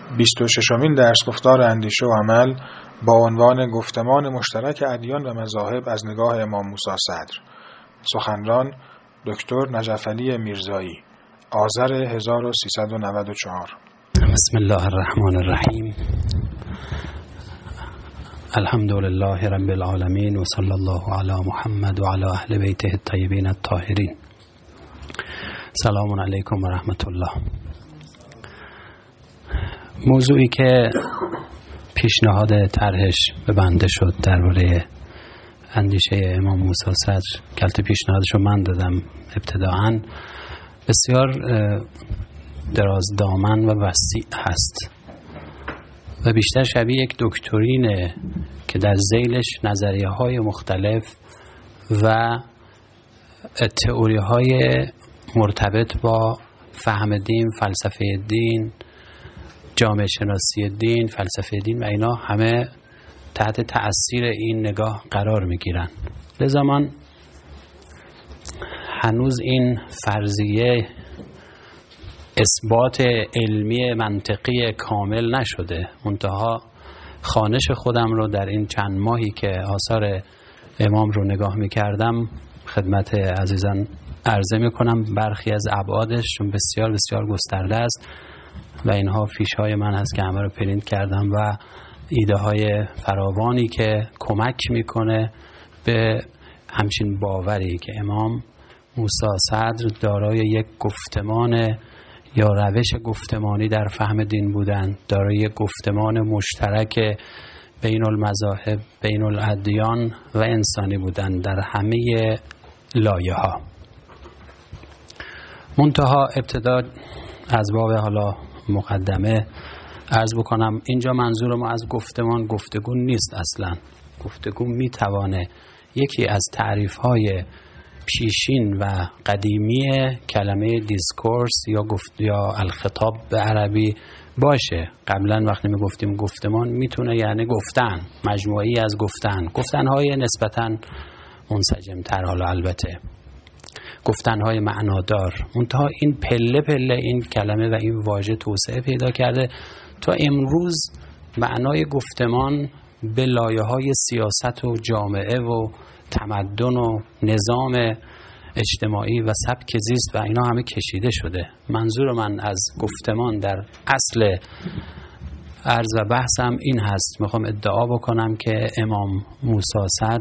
26مین درس گفتار اندیشه و عمل با عنوان گفتمان مشترک ادیان و مذاهب از نگاه امام موسی صدر. سخنران دکتر نجفعلی میرزایی، آذر 1394. بسم الله الرحمن الرحیم. الحمد لله رب العالمین و صلی الله علی محمد و علی اهل بیته الطیبین الطاهرین. سلام علیکم و رحمت الله. موضوعی که پیشنهاد طرحش به بنده شد درباره اندیشه امام موسی صدر، که پیشنهادش رو من دادم ابتداعاً، بسیار دراز دامن و وسیع هست و بیشتر شبیه یک دکترینه که در ذیلش نظریه های مختلف و تئوری های مرتبط با فهم دین، فلسفه دین، جامعه شناسی دین، فلسفه دین و اینا همه تحت تأثیر این نگاه قرار میگیرن. لذا من هنوز این فرضیه اثبات علمی منطقی کامل نشده، منتها خوانش خودم رو در این چند ماهی که آثار امام رو نگاه میکردم خدمت عزیزان عرضه میکنم. برخی از ابعادش چون بسیار بسیار گسترده است و اینها فیش های من هست که همه رو پرینت کردم و ایده های فراوانی که کمک میکنه به همچین باوری که امام موسی صدر دارای یک گفتمان یا روش گفتمانی در فهم دین بودن، دارای یک گفتمان مشترک بین المذاهب، بین الادیان و انسانی بودن در همه لایه ها. منتها ابتدا از باب حالا مقدمه عرض بکنم اینجا منظور ما از گفتمان گفتگو نیست. اصلا گفتگو میتوانه یکی از تعریف‌های پیشین و قدیمی کلمه دیسکورس یا الخطاب به عربی باشه. قبلا وقتی میگفتیم گفتمان میتونه یعنی گفتن، مجموعی از گفتنهای نسبتاً منسجم‌تر، حالا البته گفتنهای معنادار. منتها این پله پله این کلمه و این واژه توسعه پیدا کرده تا امروز معنای گفتمان به لایه‌های سیاست و جامعه و تمدن و نظام اجتماعی و سبک زیست و اینا همه کشیده شده. منظور من از گفتمان در اصل عرض و بحثم این هست. میخوام ادعا بکنم که امام موسی صدر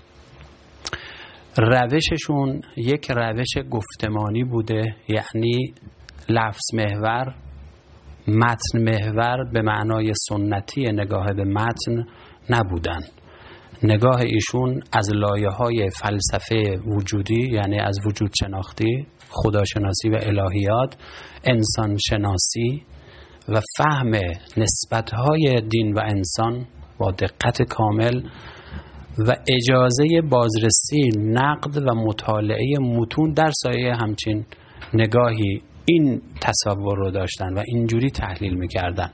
روششون یک روش گفتمانی بوده، یعنی لفظ محور، متن محور به معنای سنتی نگاه به متن نبودن. نگاه ایشون از لایه‌های فلسفه وجودی، یعنی از وجود شناختی، خداشناسی و الهیات، انسان شناسی و فهم نسبت‌های دین و انسان با دقت کامل و اجازه بازرسی، نقد و مطالعه متون در سایه همچین نگاهی این تصور رو داشتن و اینجوری تحلیل می‌کردن.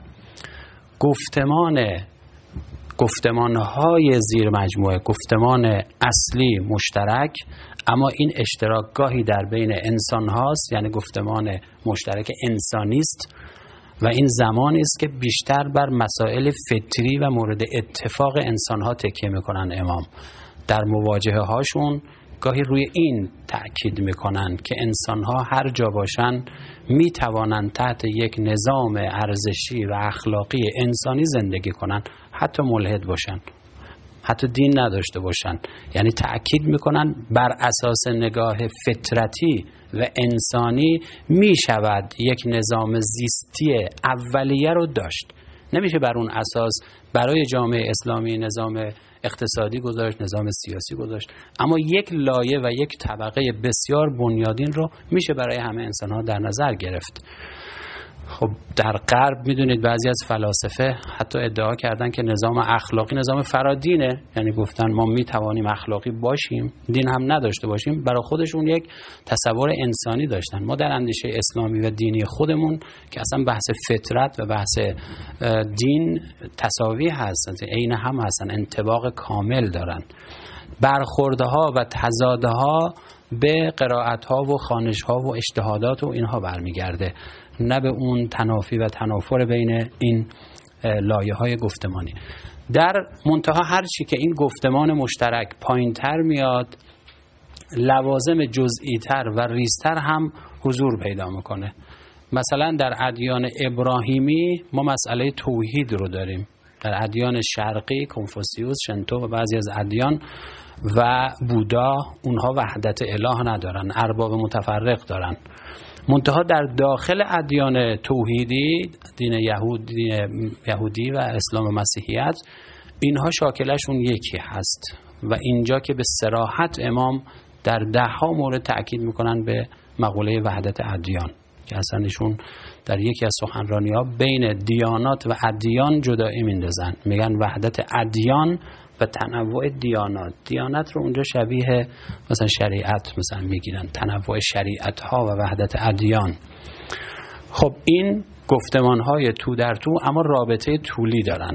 گفتمان‌های زیر مجموعه، گفتمان اصلی مشترک، اما این اشتراک گاهی در بین انسان هاست، یعنی گفتمان مشترک انسانی است و این زمانی است که بیشتر بر مسائل فطری و مورد اتفاق انسان ها تکیه میکنن. امام در مواجهه هاشون گاهی روی این تأکید میکنن که انسان ها هر جا باشن میتوانند تحت یک نظام ارزشی و اخلاقی انسانی زندگی کنن، حتی ملحد باشن، حتی دین نداشته باشن. یعنی تأکید میکنن بر اساس نگاه فطرتی و انسانی میشود یک نظام زیستی اولیه رو داشت. نمیشه بر اون اساس برای جامعه اسلامی نظام اقتصادی گذاشت، نظام سیاسی گذاشت، اما یک لایه و یک طبقه بسیار بنیادین رو میشه برای همه انسان‌ها در نظر گرفت. خب در غرب میدونید بعضی از فلاسفه حتی ادعا کردن که نظام اخلاقی نظام فرادینه، یعنی گفتن ما میتوانیم اخلاقی باشیم، دین هم نداشته باشیم. برای خودشون یک تصور انسانی داشتن. ما در اندیشه اسلامی و دینی خودمون که اصلا بحث فطرت و بحث دین تساوی هستن، عین هم هستن، انطباق کامل دارن. برخوردها و تضادها به قرائت‌ها و خوانش‌ها و اجتهادات و اینها برمیگرده. نه به اون تنافی و تنافر بین این لایه‌های گفتمانی. در منتها هر چی که این گفتمان مشترک پایین‌تر میاد، لوازم جزئی‌تر و ریزتر هم حضور پیدا میکنه. مثلا در ادیان ابراهیمی ما مسئله توحید رو داریم. در ادیان شرقی، کنفوسیوس، شنتو و بعضی از ادیان و بودا، اونها وحدت اله ندارن، ارباب متفرق دارن. منتها در داخل ادیان توحیدی، دین یهودی و اسلام و مسیحیت، اینها شاکلشون یکی هست و اینجا که به صراحت امام در ده‌ها مورد تأکید میکنن به مقوله وحدت ادیان که اصلا ایشون در یکی از سخنرانی‌ها بین دیانات و ادیان جدایی میندازن، میگن وحدت ادیان و تنوع دیانات. دیانت رو اونجا شبیه مثلا شریعت مثلا میگیرن، تنوع شریعت ها و وحدت ادیان. خب این گفتمان های تو در تو اما رابطه طولی دارن.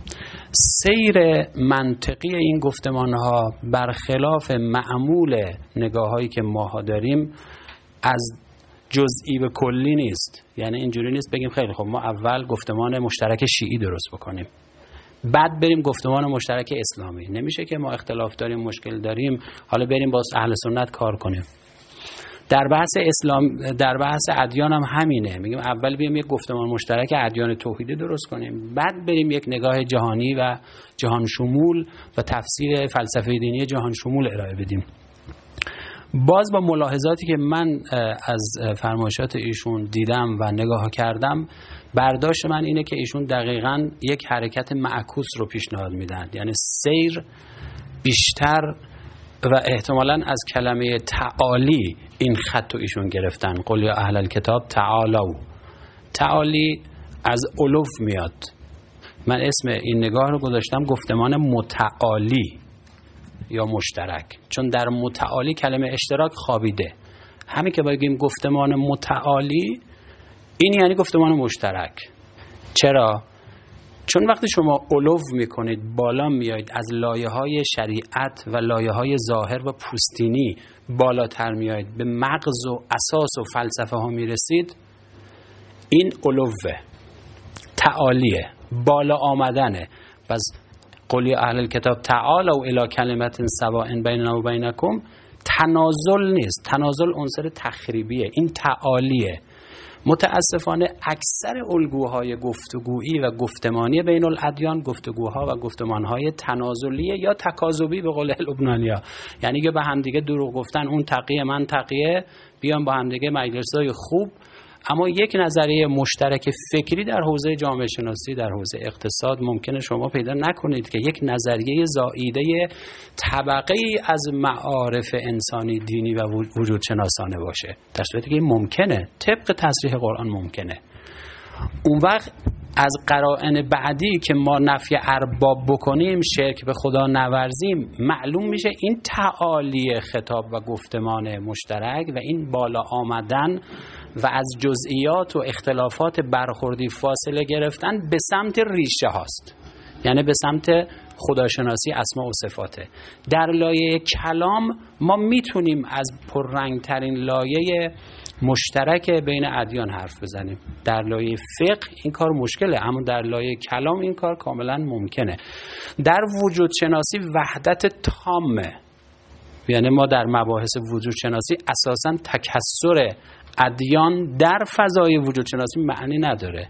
سیر منطقی این گفتمان ها برخلاف معمول نگاه هایی که ماها داریم از جزئی به کلی نیست. یعنی اینجوری نیست بگیم خیلی خب ما اول گفتمان مشترک شیعی درست بکنیم بعد بریم گفتمان مشترک اسلامی. نمیشه که ما اختلاف داریم، مشکل داریم، حالا بریم با اهل سنت کار کنیم. در بحث اسلام، در بحث ادیان هم همینه. میگیم اول بریم یک گفتمان مشترک ادیان توحیدی درست کنیم، بعد بریم یک نگاه جهانی و جهان شمول و تفسیر فلسفه دینی جهان شمول ارائه بدیم. باز با ملاحظاتی که من از فرمایشات ایشون دیدم و نگاه کردم، برداشت من اینه که ایشون دقیقاً یک حرکت معکوس رو پیشنهاد میدن، یعنی سیر بیشتر و احتمالاً از کلمه تعالی این خط رو ایشون گرفتن. قل یا اهل الکتاب تعالوا. تعالی از علو میاد. من اسم این نگاه رو گذاشتم گفتمان متعالی یا مشترک، چون در متعالی کلمه اشتراک خوابیده. همین که بگیم گفتمان متعالی این یعنی گفتمان مشترک. چرا؟ چون وقتی شما علو میکنید، بالا میایید، از لایه‌های شریعت و لایه‌های ظاهر و پوستینی بالاتر میایید، به مغز و اساس و فلسفه ها میرسید، این علوه، تعالیه، بالا آمدنه. پس قل یا اهل الکتاب تعالوا الی کلمة سواء بیننا و بینکم تنازل نیست. تنازل عنصر تخریبیه، این تعالیه. متاسفانه اکثر الگوهای گفتگویی و گفتمانی بین الادیان گفتگوها و گفتمانهای تنازلیه یا تکاذبی به قول لبنانیا، یعنی که به همدیگه دروغ گفتن، اون تقیه من تقیه، بیان با همدیگه مجلسای خوب، اما یک نظریه مشترک فکری در حوزه جامعه شناسی، در حوزه اقتصاد ممکنه شما پیدا نکنید که یک نظریه زائیده طبقه ای از معارف انسانی، دینی و وجود شناسانه باشه، در صورتی که ممکنه، طبق تصریح قرآن ممکنه. اون وقت از قرائن بعدی که ما نفی ارباب بکنیم، شرک به خدا نورزیم، معلوم میشه این تعالی خطاب و گفتمان مشترک و این بالا آمدن و از جزئیات و اختلافات برخوردی فاصله گرفتن به سمت ریشه هاست، یعنی به سمت خداشناسی اسما و صفاته. در لایه کلام ما میتونیم از پررنگترین لایه مشترک بین ادیان حرف بزنیم. در لایه فقه این کار مشکله، اما در لایه کلام این کار کاملا ممکنه. در وجود شناسی وحدت تامه، یعنی ما در مباحث وجود شناسی اساساً تکثر ادیان در فضای وجود شناسی معنی نداره،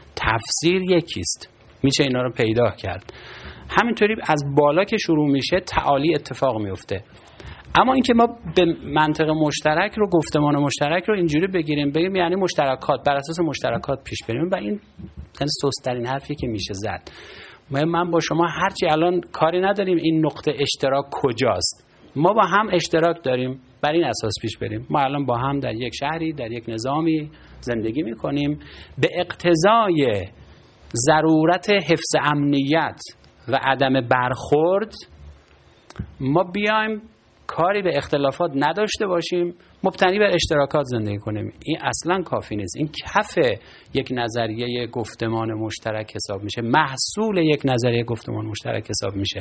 تفسیر یکیست، میشه اینا رو پیدا کرد. همینطوری از بالا که شروع میشه تعالی اتفاق میفته. اما اینکه ما به منطق مشترک رو، گفتمان مشترک رو اینجوری بگیریم یعنی مشترکات، بر اساس مشترکات پیش بریم، و این سست‌ترین حرفی که میشه زد. من با شما هرچی الان کاری نداریم این نقطه اشتراک کجاست، ما با هم اشتراک داریم، بر این اساس پیش بریم. ما الان با هم در یک شهری، در یک نظامی زندگی میکنیم، به اقتضای ضرورت حفظ امنیت و عدم برخورد ما بیایم کاری به اختلافات نداشته باشیم، مبتنی بر اشتراکات زندگی کنیم. این اصلا کافی نیست. این کف یک نظریه گفتمان مشترک حساب میشه، محصول یک نظریه گفتمان مشترک حساب میشه.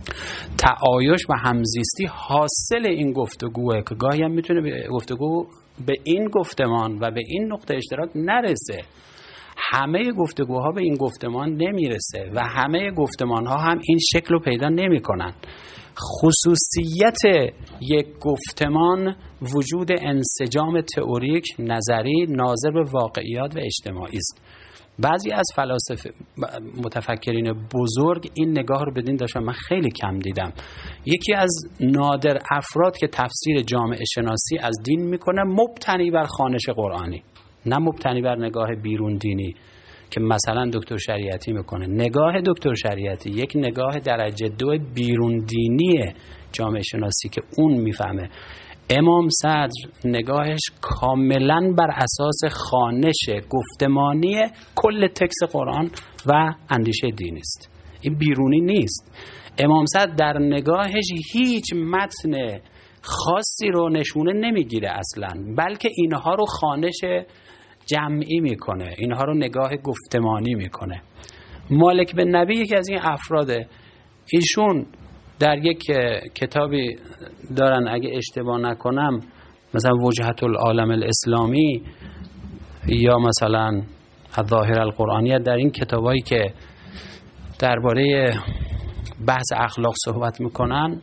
تعایش و همزیستی حاصل این گفتگوه که گاهی هم میتونه به گفتگو به این گفتمان و به این نقطه اشتراک نرسه. همه گفتگوها به این گفتمان نمیرسه و همه گفتمانها هم این شکل رو پیدا نمی کنن. خصوصیت یک گفتمان وجود انسجام تئوریک نظری ناظر به واقعیات و اجتماعی است. بعضی از فلاسفه متفکرین بزرگ این نگاه رو بدین داشتن، من خیلی کم دیدم. یکی از نادر افراد که تفسیر جامعه شناسی از دین میکنه مبتنی بر خوانش قرآنی، نه مبتنی بر نگاه بیرون دینی که مثلا دکتر شریعتی میکنه. نگاه دکتر شریعتی یک نگاه درجه 2 بیرون دینی جامعه شناسی که اون میفهمه. امام صدر نگاهش کاملا بر اساس خوانش گفتمانی کل تکست قرآن و اندیشه دینی است، این بیرونی نیست. امام صدر در نگاهش هیچ متن خاصی رو نشونه نمیگیره اصلا، بلکه اینها رو خوانش جمعی میکنه، اینها رو نگاه گفتمانی میکنه. مالک بن نبی یکی از این افراده. ایشون در یک کتابی دارن اگه اشتباه نکنم، مثلا وجهت العالم الاسلامی یا مثلا الظاهر القرآنیه، در این کتابایی که درباره بحث اخلاق صحبت میکنن،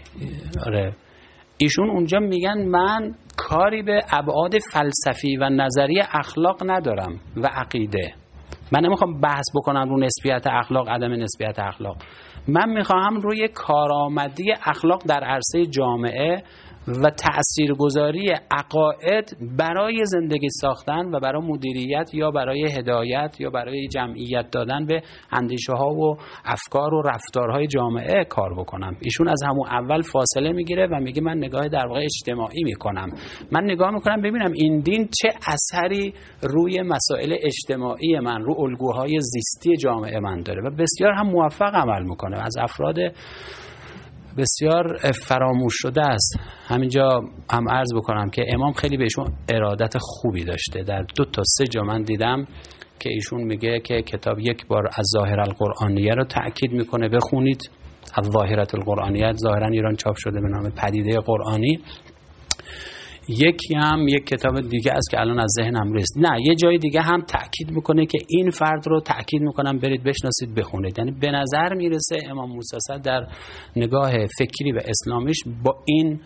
ایشون اونجا میگن من کاری به ابعاد فلسفی و نظری اخلاق ندارم و عقیده. من نمیخوام بحث بکنم رو نسبیت اخلاق، عدم نسبیت اخلاق. من میخوام روی کارآمدی اخلاق در عرصه جامعه و تأثیرگذاری عقاید برای زندگی ساختن و برای مدیریت یا برای هدایت یا برای جمعیت دادن به اندیشه ها و افکار و رفتارهای جامعه کار بکنم. ایشون از همون اول فاصله میگیره و میگه من نگاه در واقع اجتماعی میکنم. من نگاه میکنم ببینم این دین چه اثری روی مسائل اجتماعی من، رو الگوهای زیستی جامعه من داره و بسیار هم موفق عمل میکنه. از افراد بسیار فراموش شده است. همینجا هم عرض بکنم که امام خیلی بهشون ارادت خوبی داشته. در 2 تا 3 جا من دیدم که ایشون میگه که کتاب یک بار از ظاهر القرآنیه رو تأکید میکنه بخونید. از ظاهرت القرآنیه ظاهرا ایران چاپ شده به نام پدیده قرآنی. یکی هم یک کتاب دیگه است که الان از ذهنم رسید. نه، یه جای دیگه هم تأکید میکنه که این فرد رو تأکید میکنم برید بشناسید بخونید. یعنی به نظر میرسه امام موسی صدر در نگاه فکری و اسلامیش با این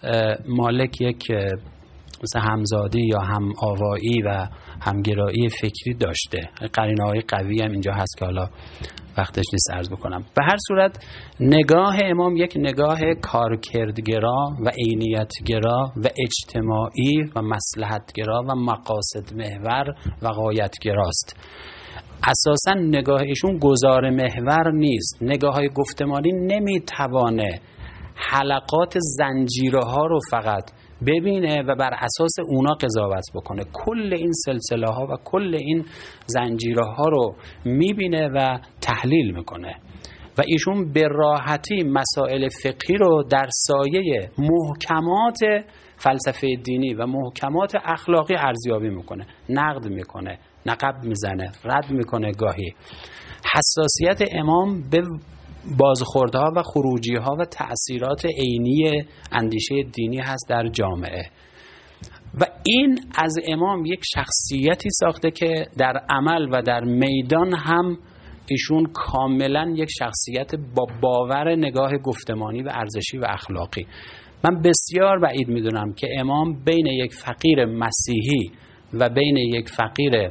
مالک یک مثل همزادی یا هم آوایی و همگرایی فکری داشته. قرینه‌های قوی هم اینجا هست که حالا وقتش نیست عرض بکنم. به هر صورت نگاه امام یک نگاه کارکردگرا و عینیتگرا و اجتماعی و مصلحتگرا و مقاصد محور و غایتگراست. اساساً نگاه ایشون گزار محور نیست. نگاه‌های گفتمانی نمیتوانه حلقات زنجیره ها رو فقط ببینه و بر اساس اونا قضاوت بکنه. کل این سلسله ها و کل این زنجیره ها رو میبینه و تحلیل میکنه و ایشون به راحتی مسائل فقهی رو در سایه محکمات فلسفه دینی و محکمات اخلاقی ارزیابی میکنه، نقد میکنه، نقب میزنه، رد میکنه. گاهی حساسیت امام به بازخوردها و خروجیها و تأثیرات عینی اندیشه دینی هست در جامعه و این از امام یک شخصیتی ساخته که در عمل و در میدان هم ایشون کاملا یک شخصیت با باور نگاه گفتمانی و ارزشی و اخلاقی. من بسیار بعید میدونم که امام بین یک فقیر مسیحی و بین یک فقیر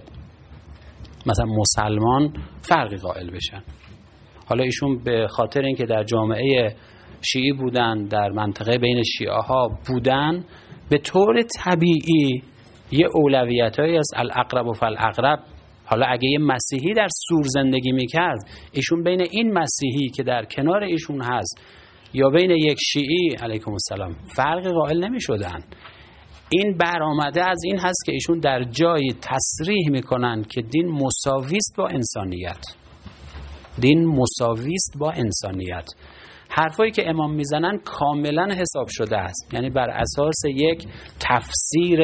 مثلا مسلمان فرقی قائل بشن. حالا ایشون به خاطر اینکه در جامعه شیعی بودن، در منطقه بین شیعه ها بودن، به طور طبیعی یه اولویتایی از الاقرب و فالاقرب. حالا اگه یه مسیحی در سور زندگی میکرد، ایشون بین این مسیحی که در کنار ایشون هست یا بین یک شیعی علیکم السلام فرقی قائل نمیشدن. این برآمده از این هست که ایشون در جایی تصریح میکنن که دین مساویست با انسانیت. دین مساویست با انسانیت. حرفایی که امام میزنن کاملا حساب شده است، یعنی بر اساس یک تفسیر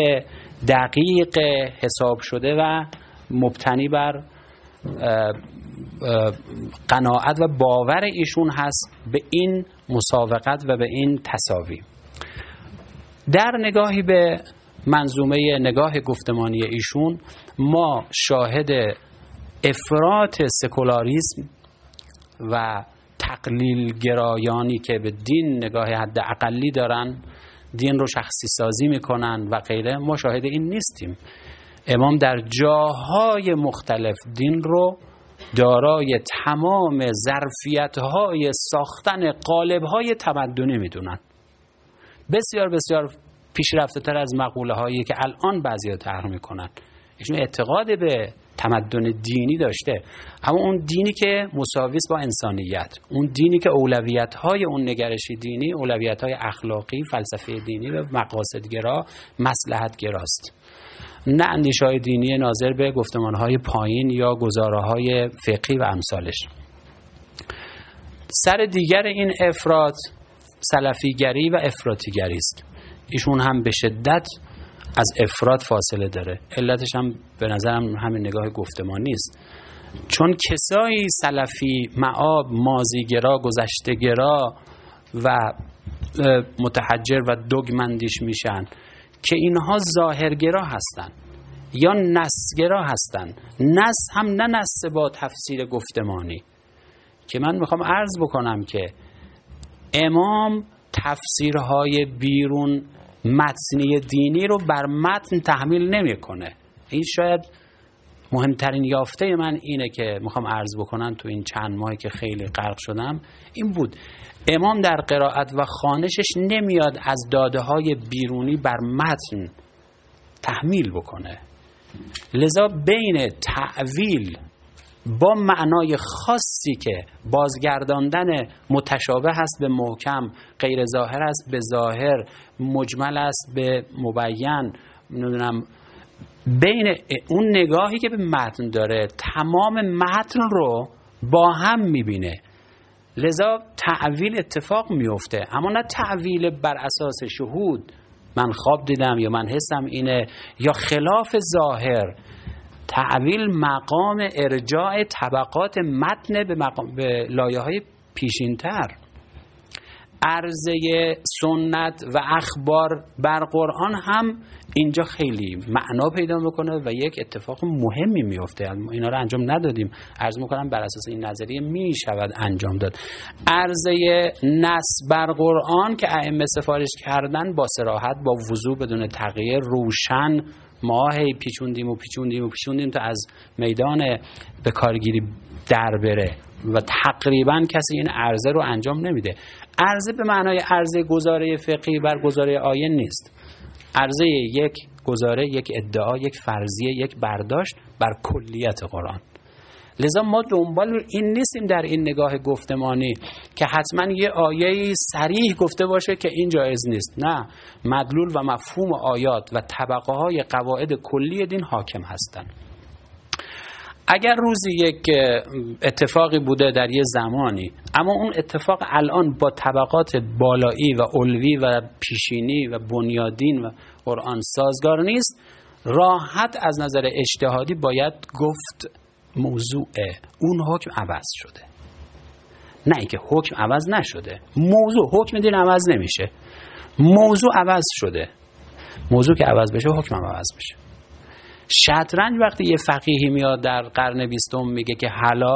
دقیق حساب شده و مبتنی بر قناعت و باور ایشون هست به این مساوقت و به این تساوی. در نگاهی به منظومه نگاه گفتمانی ایشون ما شاهد افراط سکولاریسم و تقلیل گرایانی که به دین نگاه حد اقلی دارن، دین رو شخصی سازی میکنن و غیره، ما شاهد این نیستیم. امام در جاهای مختلف دین رو دارای تمام ظرفیت‌های ساختن قالب‌های تمدنی میدونن. بسیار بسیار پیشرفته تر از مقوله هایی که الان بعضیا طرح میکنن. ایشون اعتقاد به تمدن دینی داشته، اما اون دینی که مساوی است با انسانیت، اون دینی که اولویت‌های اون نگرشی دینی اولویت‌های اخلاقی، فلسفه دینی و مقاصدگرا، مصلحت‌گراست، نه اندیشه‌های دینی ناظر به گفتمان‌های پایین یا گزاره‌های فقهی و امثالش. سر دیگر این افراط سلفیگری و افراطیگری است. ایشون هم به شدت از افراط فاصله داره. علتش هم به نظرم همین نگاه گفتمانی است، چون کسایی سلفی مآب، ماضیگرا، گذشته‌گرا و متحجر و دوگمندیش میشن که اینها ظاهرگرا هستن یا نصگرا هستن. نص هم نه نص با تفسیر گفتمانی، که من میخوام عرض بکنم که امام تفسیرهای بیرون متنی دینی رو بر متن تحمیل نمیکنه. این شاید مهمترین یافته من اینه که میخوام عرض بکنم تو این چند ماهی که خیلی غرق شدم، این بود امام در قرائت و خوانشش نمیاد از داده های بیرونی بر متن تحمیل بکنه. لذا بین تأویل با معنای خاصی که بازگرداندن متشابه است به محکم، غیر ظاهر است به ظاهر، مجمل است به مبین، نمیدونم، بین اون نگاهی که به متن داره تمام متن رو با هم میبینه. لذا تعویل اتفاق میفته، اما نه تعویل بر اساس شهود، من خواب دیدم یا من حسم اینه، یا خلاف ظاهر. تعویل مقام ارجاع طبقات متن به لایه‌های پیشین‌تر. عرضه سنت و اخبار بر قرآن هم اینجا خیلی معنا پیدا میکنه و یک اتفاق مهمی میفته. اینا رو انجام ندادیم، عرض میکنم بر اساس این نظریه میشود انجام داد. عرضه نص بر قرآن که ائمه سفارش کردن با صراحت، با وضوح، بدون تغییر، روشن، ما هی پیچوندیم تا از میدان به کارگیری در بره و تقریبا کسی این عرضه رو انجام نمیده. عرضه به معنای عرضه گزاره فقهی بر گزاره آیه نیست. عرضه یک گزاره، یک ادعا، یک فرضیه، یک برداشت بر کلیت قرآن. لذا ما دنبال این نیستیم در این نگاه گفتمانی که حتما یه آیه صریح گفته باشه که این جایز نیست. نه، مدلول و مفهوم آیات و طبقه های قواعد کلی دین حاکم هستن. اگر روزی یک اتفاقی بوده در یه زمانی، اما اون اتفاق الان با طبقات بالایی و علوی و پیشینی و بنیادین و قرآن سازگار نیست، راحت از نظر اجتهادی باید گفت موضوعه، اون حکم عوض شده. نه اینکه حکم عوض نشده، موضوع، حکم دین عوض نمیشه، موضوع عوض شده. موضوع که عوض بشه حکم هم عوض بشه. شطرنج وقتی یه فقیهی میاد در قرن 20 میگه که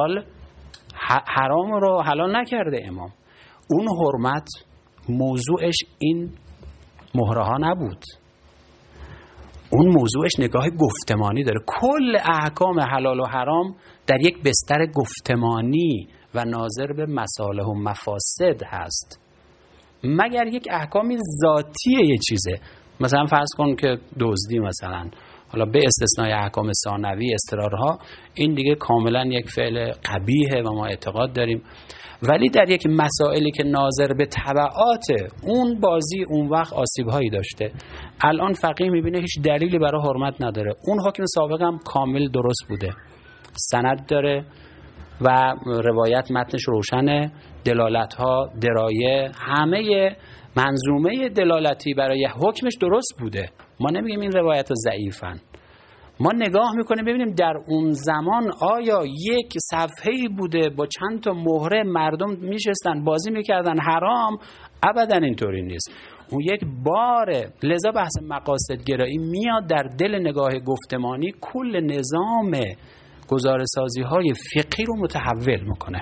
حرام رو حلال نکرده امام، اون حرمت موضوعش این مهره ها نبود، اون موضوعش نگاه گفتمانی داره. کل احکام حلال و حرام در یک بستر گفتمانی و ناظر به مصالح و مفاسد هست، مگر یک احکامی ذاتی یه چیزه. مثلا فرض کن که دزدی، مثلا حالا به استثنای احکام ثانوی، اضطرارها، این دیگه کاملا یک فعل قبیحه و ما اعتقاد داریم. ولی در یک مسائلی که ناظر به تبعات اون بازی اون وقت آسیب‌هایی داشته، الان فقیه می‌بینه هیچ دلیلی برای حرمت نداره. اون حکم سابق هم کامل درست بوده، سند داره و روایت متنش روشنه، دلالت‌ها، درایه، همه منظومه دلالتی برای حکمش درست بوده. ما نمیگیم این روایت ضعیفن، ما نگاه میکنیم ببینیم در اون زمان آیا یک صفحه‌ای بوده با چند تا مهره مردم میشستن بازی میکردن حرام؟ ابدا اینطوری نیست. اون یک باره. لذا بحث مقاصد گرایی میاد در دل نگاه گفتمانی، کل نظام گزاره‌سازی های فقهی رو متحول میکنه.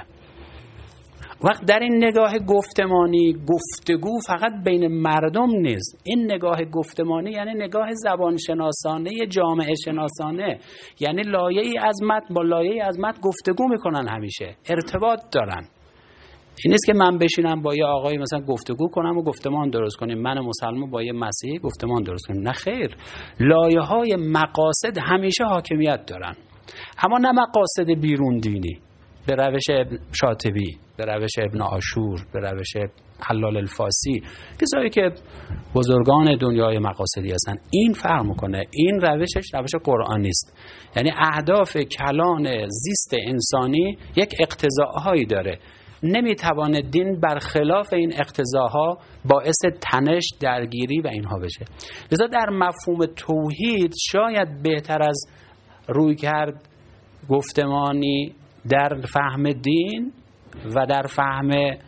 وقت در این نگاه گفتمانی گفتگو فقط بین مردم نیست، این نگاه گفتمانی یعنی نگاه زبان شناسانه جامعه شناسانه، یعنی لایه‌ای از متن با لایه‌ای از متن گفتگو میکنن، همیشه ارتباط دارن. این نیست که من بشینم با یه آقای مثلا گفتگو کنم و گفتمان درست کنیم، من مسلمان با یه مسیحی گفتمان درست کنیم. نه خیر، لایه‌های مقاصد همیشه حاکمیت دارن، اما نه مقاصد بیرون دینی به روش شاطبی، به روش ابن عاشور، به روش حلال الفاسی، کسایی که بزرگان دنیای مقاصدی هستن. این فرق میکنه. این روشش روش قرآنی است. یعنی اهداف کلان زیست انسانی یک اقتضاءهایی داره، نمیتوانه دین برخلاف این اقتضاها باعث تنش، درگیری و اینها بشه. لذا در مفهوم توحید شاید بهتر از رویکرد گفتمانی در فهم دین و در فهم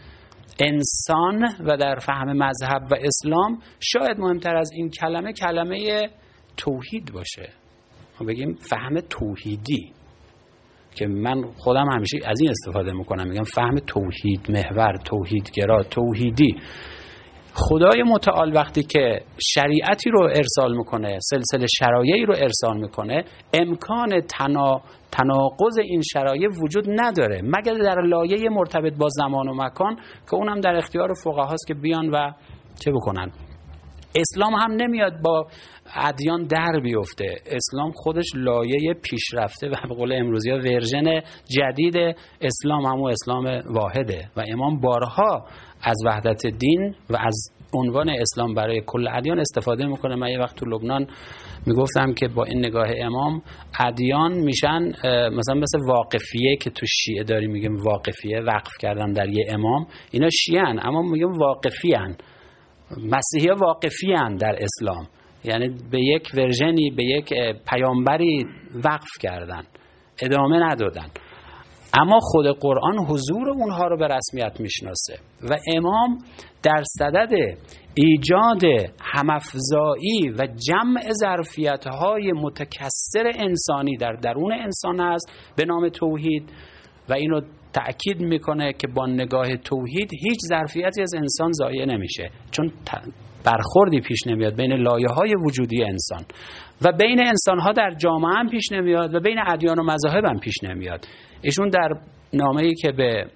انسان و در فهم مذهب و اسلام، شاید مهمتر از این کلمه توحید باشه. ما بگیم فهم توحیدی، که من خودم همیشه از این استفاده میکنم، میگم فهم توحید محور، توحیدگرا، توحیدی. خدای متعال وقتی که شریعتی رو ارسال میکنه، سلسله شرایعی رو ارسال میکنه، امکان تناقض این شرایع وجود نداره مگر در لایه مرتبط با زمان و مکان، که اونم در اختیار فقهاست که بیان و چه بکنن. اسلام هم نمیاد با ادیان در بیفته. اسلام خودش لایه پیشرفته و به قول امروزی ها ورژن جدید اسلام همون اسلام واحده و امام بارها از وحدت دین و از عنوان اسلام برای کل ادیان استفاده میکنه. من یه وقت تو لبنان میگفتم که با این نگاه امام ادیان میشن مثل واقفیه که تو شیعه داریم میگیم واقفیه، وقف کردن در یه امام، اینا شیعه ان اما میگیم واقفی ان. مسیحی ها واقفی ان در اسلام، یعنی به یک ورژنی، به یک پیامبری وقف کردن، ادامه ندادن. اما خود قرآن حضور اونها رو به رسمیت میشناسه و امام در صدد ایجاد همافزایی و جمع ظرفیت‌های متکثر انسانی در درون انسان هست به نام توحید و اینو تأکید میکنه که با نگاه توحید هیچ ظرفیتی از انسان ضایع نمیشه، چون برخوردی پیش نمیاد بین لایه‌های وجودی انسان و بین انسان‌ها در جامعه هم پیش نمیاد و بین ادیان و مذاهب هم پیش نمیاد. ایشون در نامه‌ای که به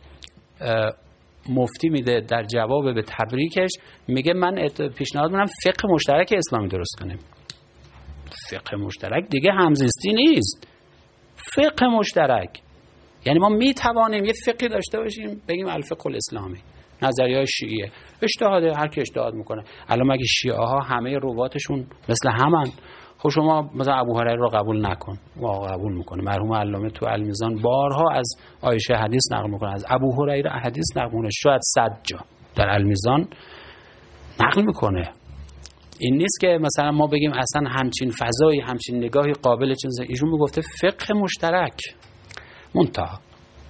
مفتی میده در جواب به تبریکش میگه من پیشنهاد میکنم فقه مشترک اسلامی درست کنیم. فقه مشترک دیگه همزیستی نیست. فقه مشترک یعنی ما میتوانیم یه فقهی داشته باشیم بگیم الفقه الاسلامی، نظریه‌های شیعه اجتهاده، هر کی اجتهاد میکنه. الان مگه شیعه ها همه رواتشون مثل همن؟ خب شما مثلا ابو هریره رو قبول نکن، ما قبول میکنه. مرحوم علامه تو المیزان بارها از عایشه حدیث نقل میکنه، از ابو هریره حدیث نقل میکنه، شاید 100 جا در المیزان نقل میکنه. این نیست که مثلا ما بگیم اصلا همچین فضایی، همچین نگاهی قابل چیزه. ایشون میگفته فقه مشترک. منتها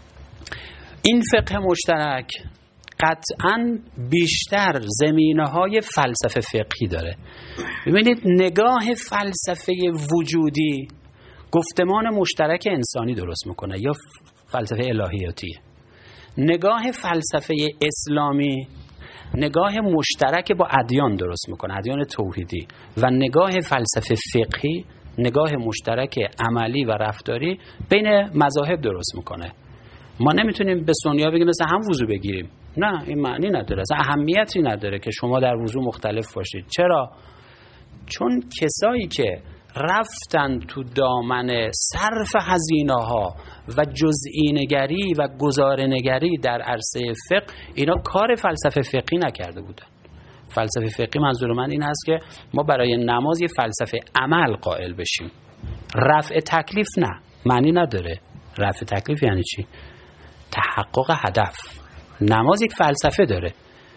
این فقه مشترک قطعاً بیشتر زمینه‌های فلسفه فقهی داره. ببینید نگاه فلسفه وجودی گفتمان مشترک انسانی درست میکنه یا فلسفه الهیاتی. نگاه فلسفه اسلامی نگاه مشترک با ادیان درست میکنه، ادیان توحیدی. و نگاه فلسفه فقهی نگاه مشترک عملی و رفتاری بین مذاهب درست میکنه. ما نمیتونیم به سنی‌ها بگیم مثلا هم وضو بگیریم، نه این معنی نداره، اصلا اهمیتی نداره که شما در وضو مختلف باشید. چرا؟ چون کسایی که رفتن تو دامن صرف هزینه‌ها و جزئی نگری و گزاره نگری در عرصه فقه، اینا کار فلسفه فقهی نکرده بودن. فلسفه فقهی منظور من این هست که ما برای نماز یه فلسفه عمل قائل بشیم. رفع تکلیف نه، معنی نداره. رفع تکلیف یعنی چی؟ تحقق هدف. نماز یک فلسفه داره.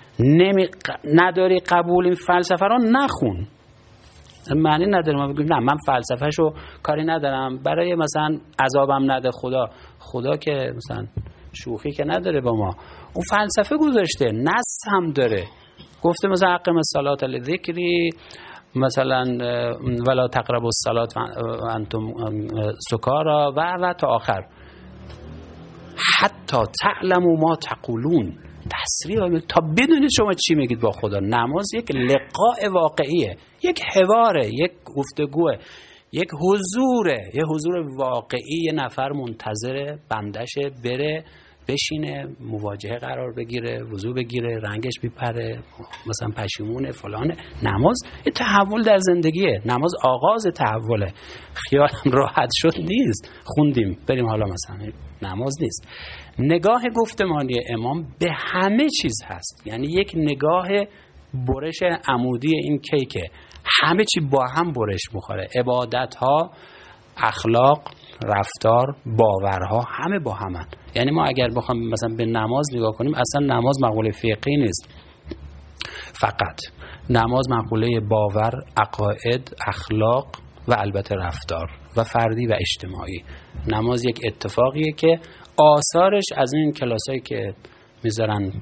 نداری قبول این فلسفه رو نخون، معنی نداره. ما بگیم نه من فلسفهشو کاری ندارم، برای مثلا عذابم نده خدا که مثلا شوخی که نداره با ما، اون فلسفه گذاشته، نص هم داره. گفته مثلا اقم الصلاة لذکری، مثلا ولا تقربوا الصلاة وانتم سکارا و تا آخر، حتی تعلموا ما تقولون، تسریع تا بدونید شما چی میگید با خدا. نماز یک لقاء واقعیه، یک حواره، یک گفتگوه، یک حضوره، یک حضور واقعی. یه نفر منتظر بندشه بره بشینه مواجهه قرار بگیره، وضو بگیره، رنگش بیپره، مثلا پشیمونه فلانه. نماز یه تحول در زندگیه، نماز آغاز تحوله. خیالم راحت شد نیست خوندیم بریم حالا مثلا، نماز نیست. نگاه گفتمانی امام به همه چیز هست، یعنی یک نگاه برش عمودی این کیکه، همه چی با هم برش میخوره، عبادت ها، اخلاق، رفتار، باورها همه با همن. یعنی ما اگر بخوام مثلا به نماز نگاه کنیم، اصلا نماز مقوله فقهی نیست فقط، نماز مقوله باور، عقاید، اخلاق و البته رفتار و فردی و اجتماعی. نماز یک اتفاقیه که آثارش از این کلاسایی که میذارن،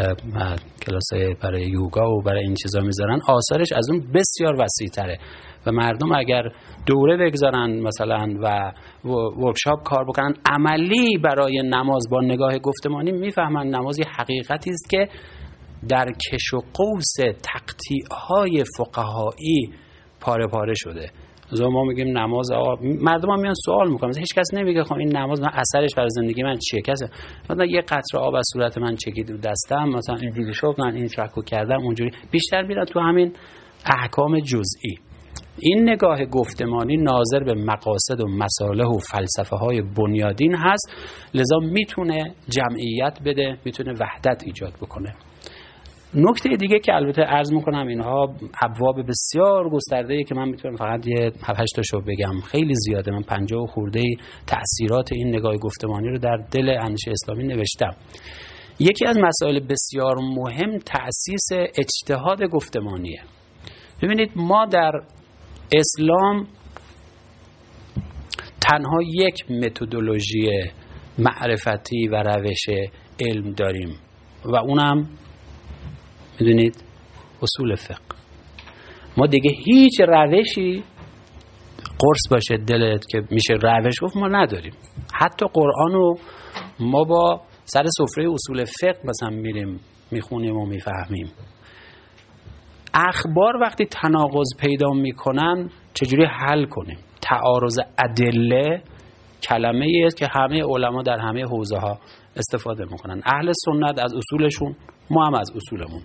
کلاسای برای یوگا و برای این چیزا میذارن، آثارش از اون بسیار وسیع تره و مردم اگر دوره بگذارن مثلا و ورکشاپ کار بکنن عملی برای نماز با نگاه گفتمانی، میفهمن نماز یه حقیقتی است که در کش و قوس تقطیع‌های فقهایی پاره پاره شده. مثلا ما میگیم نماز، مردم هم میان سوال میکنن، مثلا هیچ کس نمیگه خب این نماز من اثرش برای زندگی من چیه. کسی مثلا یه قطره آب از صورت من چکید و دستم مثلا اینجوری شد، من این چکو کردم اونجوری، بیشتر میرن تو همین احکام جزئی. این نگاه گفتمانی ناظر به مقاصد و مصالح و فلسفه های بنیادین هست، لذا میتونه جمعیت بده، میتونه وحدت ایجاد بکنه. نکته دیگه که البته عرض میکنم، اینها ابواب بسیار گسترده‌ای که من میتونم فقط یه 7-8 تاشو بگم، خیلی زیاده. من 50 و خورده تأثیرات این نگاه گفتمانی رو در دل اندیشه اسلامی نوشتم. یکی از مسائل بسیار مهم تأسیس اجتهاد گفتمانیه. ببینید ما در اسلام تنها یک متدولوژی معرفتی و روش علم داریم و اونم میدونید اصول فقه. ما دیگه هیچ روشی قرص باشه دلت که میشه روش گفت ما نداریم. حتی قرآنو ما با سر سفره اصول فقه مثلا میریم میخونیم و میفهمیم. اخبار وقتی تناقض پیدا میکنن چجوری حل کنیم؟ تعارض ادله کلمه ای است که همه علما در همه حوزه ها استفاده میکنن. اهل سنت از اصولشون، ما هم از اصولمون.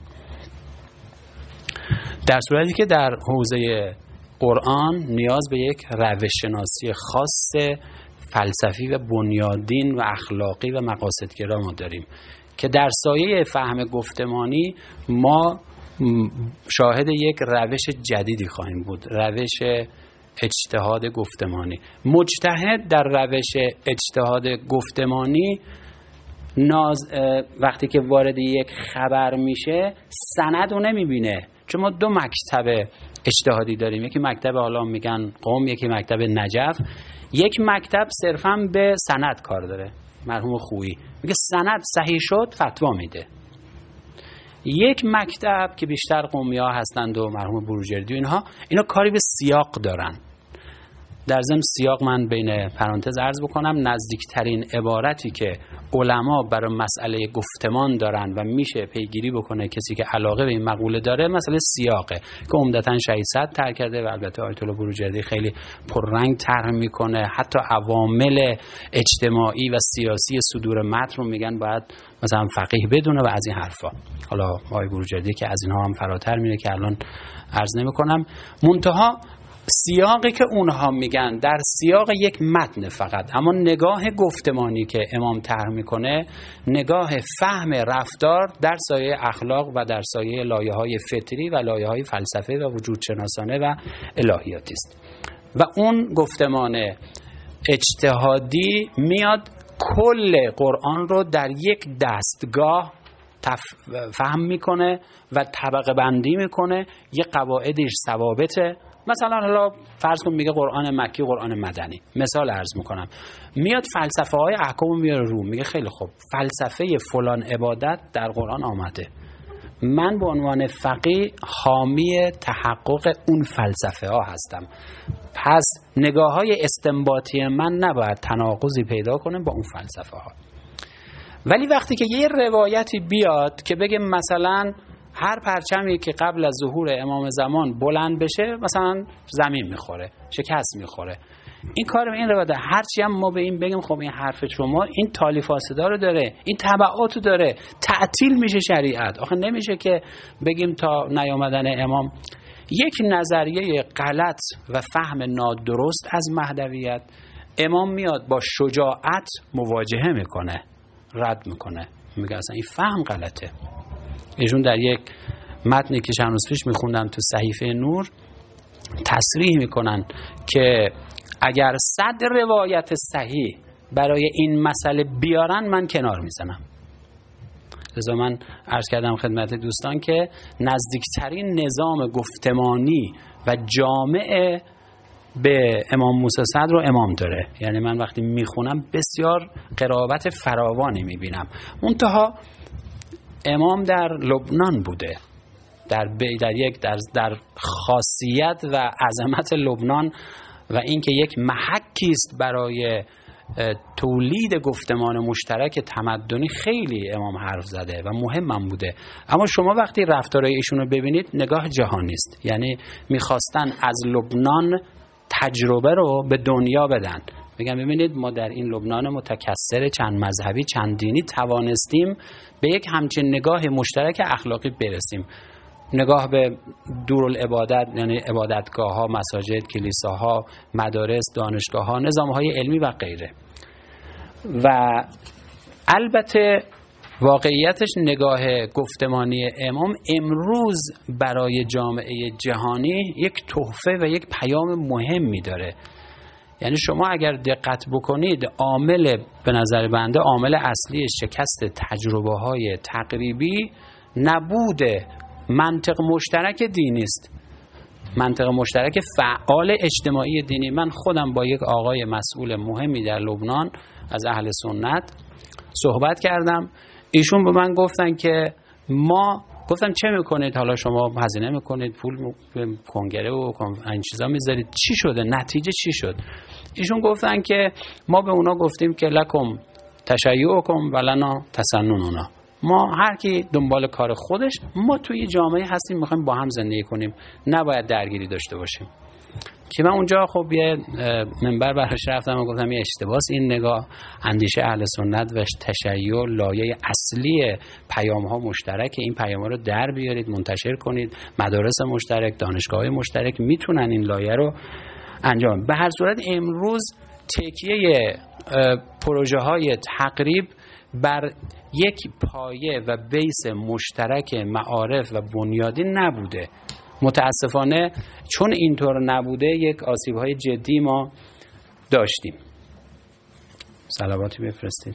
در صورتی که در حوزه قرآن نیاز به یک روش شناسی خاص فلسفی و بنیادین و اخلاقی و مقاصدگرا ما داریم که در سایه فهم گفتمانی ما شاهد یک روش جدیدی خواهیم بود، روش اجتهاد گفتمانی. مجتهد در روش اجتهاد گفتمانی وقتی که وارد یک خبر میشه سند رو نمیبینه، چون ما 2 مکتب اجتهادی داریم، یکی مکتب حالا میگن قم، یکی مکتب نجف. یک مکتب صرفا به سند کار داره، مرحوم خویی میگه سند صحیح شد فتوا میده. یک مکتب که بیشتر قمی ها هستند و مرحوم بروجردی و اینا کاری به سیاق دارن. در ضمن سیاق من بین پرانتز عرض بکنم نزدیکترین عبارتی که علما برای مسئله گفتمان دارن و میشه پیگیری بکنه کسی که علاقه به این مقوله داره، مسئله سیاقه که عمدتاً شهید صدر طرح کرده و البته آیت الله بروجردی خیلی پررنگ طرح میکنه. حتی عوامل اجتماعی و سیاسی صدور متن رو میگن باید مثلا فقیه بدونه و از این حرفا. حالا آقای بروجردی که از اینها هم فراتر میره که الان عرض نمیکنم. منتها سیاقی که اونها میگن در سیاق یک متن فقط، اما نگاه گفتمانی که امام طرح میکنه نگاه فهم رفتار در سایه اخلاق و در سایه لایه‌های فطری و لایه‌های فلسفه و وجود شناسانه و الهیاتی است. و اون گفتمان اجتهادی میاد کل قرآن رو در یک دستگاه فهم میکنه و طبقه بندی میکنه. یه قواعدش ثوابته. مثلا حالا فرض کن میگه قرآن مکی قرآن مدنی، مثال عرض میکنم، میاد فلسفه های احکام میاره رو، میگه خیلی خوب فلسفه فلان عبادت در قرآن آمده من به عنوان فقیه حامی تحقق اون فلسفه ها هستم. پس نگاه های استنباطی من نباید تناقضی پیدا کنه با اون فلسفه ها. ولی وقتی که یه روایتی بیاد که بگه مثلا هر پرچمی که قبل از ظهور امام زمان بلند بشه مثلا زمین میخوره، شکست میخوره، این کار این روایت، هرچی هم ما به این بگیم خب این حرف شما این تالی فاسده رو داره، این تبعاتو داره، تعطیل میشه شریعت. آخه نمیشه که بگیم تا نیامدن امام. یک نظریه غلط و فهم نادرست از مهدویت، امام میاد با شجاعت مواجهه میکنه، رد میکنه، میگه اصلا این فهم غلطه. ایشون در یک متنی که چند روز پیش میخوندم تو صحیفه نور تصریح میکنن که اگر 100 روایت صحیح برای این مسئله بیارن من کنار میزنم. لذا من عرض کردم خدمت دوستان که نزدیکترین نظام گفتمانی و جامع به امام موسی صدر رو امام داره. یعنی من وقتی میخونم بسیار قرابت فراوانی میبینم. منتها امام در لبنان بوده، در خاصیت و عظمت لبنان و اینکه یک محکی است برای تولید گفتمان مشترک تمدنی خیلی امام حرف زده و مهم بوده. اما شما وقتی رفتارهای ایشون رو ببینید نگاه جهانی است. یعنی میخواستن از لبنان تجربه رو به دنیا بدن، میگن ببینید ما در این لبنان متکثر چند مذهبی چند دینی توانستیم به یک همچین نگاه مشترک اخلاقی برسیم. نگاه به دورالعبادت یعنی عبادتگاه ها، مساجد، کلیساها، مدارس، دانشگاه ها، نظام های علمی و غیره. و البته واقعیتش نگاه گفتمانی امام امروز برای جامعه جهانی یک تحفه و یک پیام مهمی داره. یعنی شما اگر دقت بکنید عامل به نظر بنده عامل اصلی شکست تجربه های تقریبی نبود منطق مشترک دینی است. منطق مشترک فعال اجتماعی دینی. من خودم با یک آقای مسئول مهمی در لبنان از اهل سنت صحبت کردم. ایشون به من گفتن که گفتم چه میکنید حالا شما هزینه میکنید پول کنگره و این چیزا میذارید، چی شده؟ نتیجه چی شد؟ ایشون گفتن که ما به اونا گفتیم که لکم تشیعکم ولنا تسنننا، ما هر کی دنبال کار خودش، ما توی جامعه هستیم میخوایم با هم زندگی کنیم، نباید درگیری داشته باشیم. که من اونجا خب یه منبر براش رفتم و گفتم یه اشتباس این نگاه، اندیشه اهل سنت و تشیع لایه اصلی پیام ها مشترک، این پیام ها رو در بیارید منتشر کنید، مدارس مشترک، دانشگاه های مشترک میتونن این لایه رو انجام. به هر صورت امروز تکیه پروژه های تقریب بر یک پایه و بیس مشترک معارف و بنیادی نبوده. متاسفانه چون اینطور نبوده یک آسیب‌های جدی ما داشتیم. صلواتی بفرستید.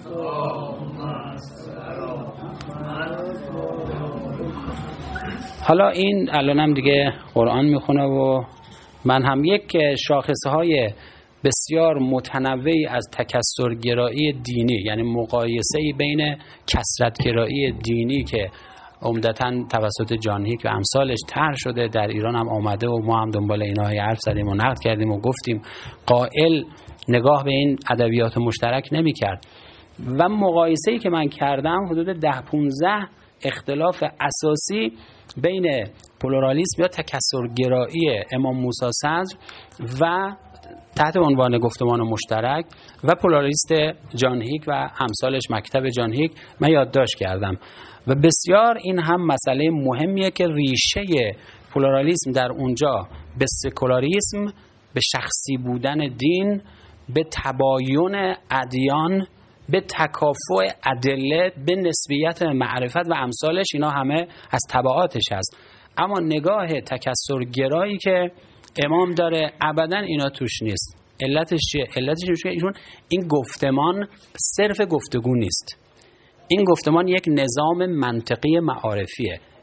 حالا این الانم دیگه قرآن میخونه و من هم یک شاخصهای بسیار متنوعی از تکثرگرایی دینی، یعنی مقایسه‌ای بین کثرت‌گرایی دینی که عمدتاً توسط جان هیک و امثالش طرح شده در ایران هم آمده و ما هم دنبال اینا حرف زدیم و نقد کردیم و گفتیم قائل نگاه به این ادبیات مشترک نمی‌کرد. و مقایسه‌ای که من کردم حدود 10-15 اختلاف اساسی بین پلورالیسم یا تکثرگرایی امام موسی صدر و تحت عنوان گفتمان مشترک و پلورالیست جان هیک و امثالش مکتب جان هیک من یادداشت کردم. و بسیار این هم مسئله مهمیه که ریشه پلورالیسم در اونجا به سکولاریسم، به شخصی بودن دین، به تباین ادیان، به تکافؤ ادله، به نسبیت معرفت و امثالش، اینا همه از تبعاتش هست. اما نگاه تکثرگرایی که امام داره ابداً اینا توش نیست. علتش چیه؟ علتش اینه که این گفتمان صرف گفتگو نیست. این گفتمان یک نظام منطقی معارفیه.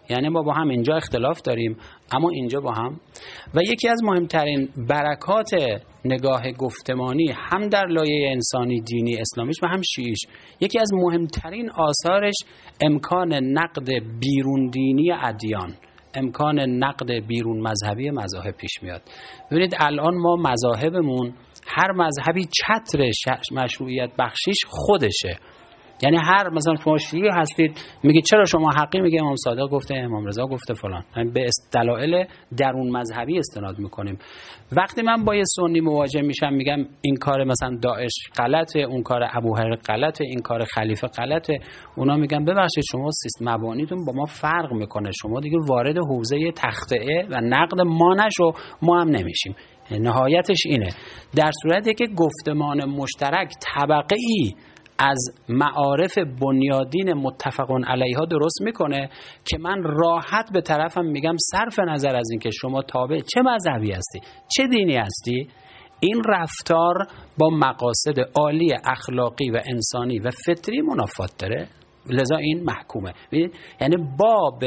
یعنی ما با هم اینجا اختلاف داریم اما اینجا با هم. و یکی از مهمترین برکات نگاه گفتمانی هم در لایه انسانی، دینی، اسلامیش و هم شیعیش، یکی از مهمترین آثارش امکان نقد بیرون دینی ادیان، امکان نقد بیرون مذهبی مذاهب پیش میاد. ببینید الان ما مذاهبمون هر مذهبی چتر مشروعیت بخشیش خودشه. یعنی هر مثلا شما شیعی هستید میگه چرا شما حقی، میگه امام صادق گفته، امام رضا گفته فلان، یعنی به دلایل درون مذهبی استناد میکنیم. وقتی من با یه سنی مواجه میشم میگم این کار مثلا داعش غلطه، اون کار ابوهریره غلطه، این کار خلیفه غلطه، اونا میگن ببخشید شما سیستم مبانیتون با ما فرق میکنه، شما دیگه وارد حوزه تخطئه و نقد ما نشو، ما هم نمیشیم. نهایتش اینه. در صورتی که گفتمان مشترک طبقه ای از معارف بنیادین متفقون علیها درست میکنه که من راحت به طرفم میگم صرف نظر از اینکه شما تابع چه مذهبی هستی، چه دینی هستی، این رفتار با مقاصد عالی اخلاقی و انسانی و فطری منافات داره، لذا این محکومه. یعنی باب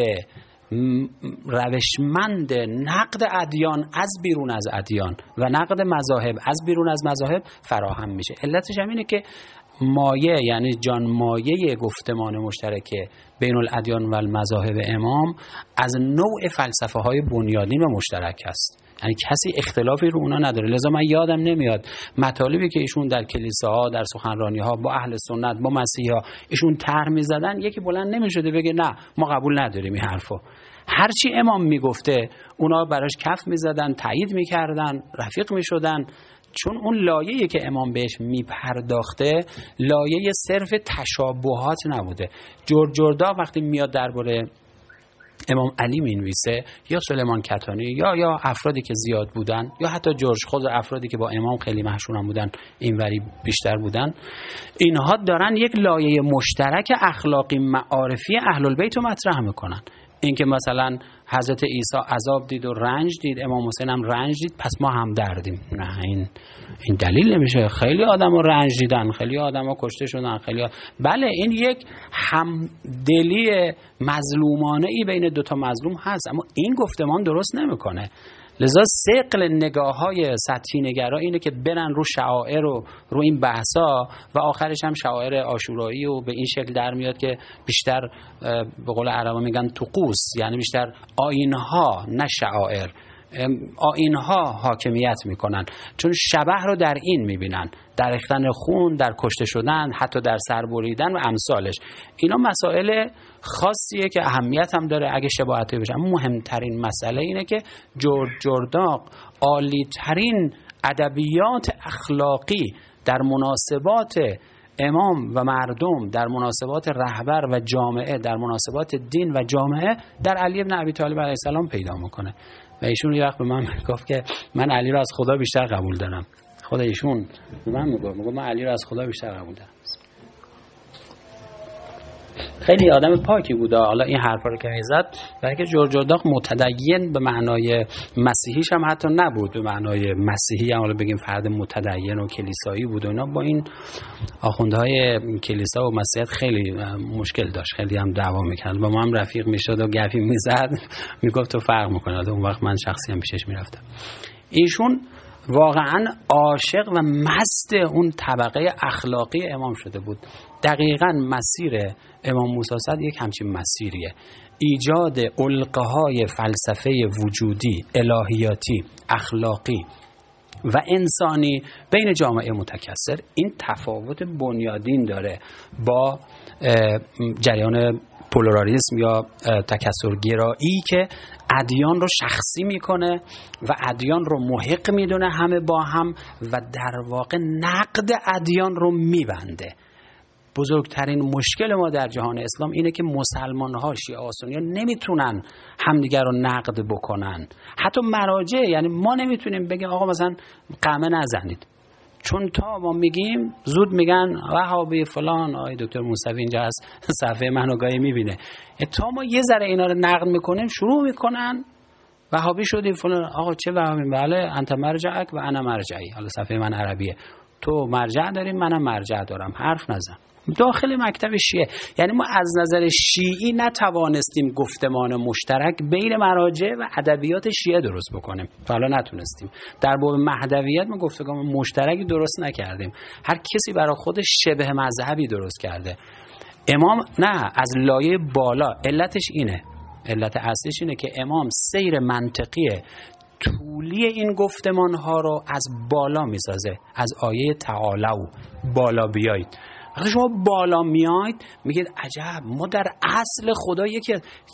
روشمند نقد ادیان از بیرون از ادیان و نقد مذاهب از بیرون از مذاهب فراهم میشه. علتش هم اینه که مایه، یعنی جان مایه گفتمان مشترک بین الادیان و المذاهب امام از نوع فلسفه های بنیادین و مشترک است. یعنی کسی اختلافی رو اونا نداره. لذا من یادم نمیاد مطالبی که ایشون در کلیساها، در سخنرانی ها با اهل سنت، با مسیحی ها ایشون طرح می‌زدن، یکی بلند نمی‌شده بگه نه ما قبول نداریم این حرفو. هرچی امام میگفته اونا براش کف می‌زدن، تایید می‌کردن، رفیق می‌شدن، چون اون لایه‌ای که امام بهش میپرداخته لایه صرف تشابهات نبوده. جورجوردا وقتی میاد درباره امام علی مینویسه یا سلیمان کتانی یا افرادی که زیاد بودن یا حتی جورج خود افرادی که با امام خیلی مشهورن بودن اینوری بیشتر بودن، اینها دارن یک لایه مشترک اخلاقی معارفی اهل البیت رو مطرح میکنن. اینکه مثلا حضرت عیسی عذاب دید و رنج دید، امام حسین هم رنج دید، پس ما هم دردیم. نه، این دلیل نمیشه. خیلی آدم‌ها رنج دیدن، خیلی آدم‌ها کشته شدن، بله این یک همدلی مظلومانه‌ای بین دو تا مظلوم هست، اما این گفتمان درست نمیکنه. لذا ثقل نگاه‌های سطحی نگرا اینه که برن رو شعائر و رو این بحثا و آخرش هم شعائر عاشورایی و به این شکل در میاد که بیشتر به قول عربا میگن طقوس، یعنی بیشتر آیین‌ها نه شعائر، آیین‌ها حاکمیت میکنن، چون شبح رو در این میبینن، در ریختن خون، در کشته شدن، حتی در سر بریدن و امثالش. اینا مسائل خاصیه که اهمیت هم داره اگه شباهتی بشه، اما مهمترین مسئله اینه که جورجرداق عالی ترین ادبیات اخلاقی در مناسبات امام و مردم، در مناسبات رهبر و جامعه، در مناسبات دین و جامعه در علی بن ابی طالب علیه السلام پیدا میکنه. و ایشون یه وقت به من گفت که من علی رو از خدا بیشتر قبول دارم. خود ایشون به من میگفت من علی رو از خدا بیشتر قبول دارم. خیلی آدم پاکی بود. حالا این حرفا رو که میزد، برای که جورجرداق متدین به معنای مسیحیش هم حتی نبود، به معنای مسیحی هم حالا بگیم فرد متدین و کلیسایی بود و اینا با این آخوندهای کلیسا و مسیحیت خیلی مشکل داشت، خیلی هم دعوا میکرد. با ما هم رفیق میشد و گپی میزد، میگفت تو فرق میکنه. اون وقت من شخصی هم پیشش میرفتم. ایشون واقعا عاشق و مست اون طبقه اخلاقی امام شده بود. دقیقاً مسیر امام موسی صدر یک همچین مسیریه، ایجاد علقه‌های فلسفه وجودی، الهیاتی، اخلاقی و انسانی بین جامعه متکثر. این تفاوت بنیادین داره با جریان پولوراریسم یا تکثرگرایی که ادیان رو شخصی میکنه و ادیان رو محق میدونه همه با هم و در واقع نقد ادیان رو میبنده. بزرگترین مشکل ما در جهان اسلام اینه که مسلمان‌ها، شیعه و سنی نمیتونن همدیگر رو نقد بکنن. حتی مراجع، یعنی ما نمیتونیم بگیم آقا مثلا قمه نزنید، چون تا ما میگیم زود میگن وهابی فلان. آقای دکتر موسوی اینجا از صفحه منو گاهی میبینه، تا ما یه ذره اینا رو نقد میکنیم شروع میکنن وهابی شدی فلان. آقا چه وهابی؟ بله انت مرجعک و انا مرجعی. حالا صفحه من عربیه، تو مرجع داری منم مرجع دارم، حرف نزن. داخل مکتب شیعه. یعنی ما از نظر شیعی نتوانستیم گفتمان مشترک بین مراجع و ادبیات شیعه درست بکنیم، تا حالا نتونستیم. در باب مهدویت ما گفتمان مشترکی درست نکردیم، هر کسی برای خودش شبه مذهبی درست کرده. امام نه، از لایه بالا. علتش اینه، علت اصلیش اینه که امام سیر منطقی طولی این گفتمان ها رو از بالا میسازه، از آیه تعالوا، بالا بیایید. وقتی شما بالا میایید میگید عجب، ما در اصل خدا یکی،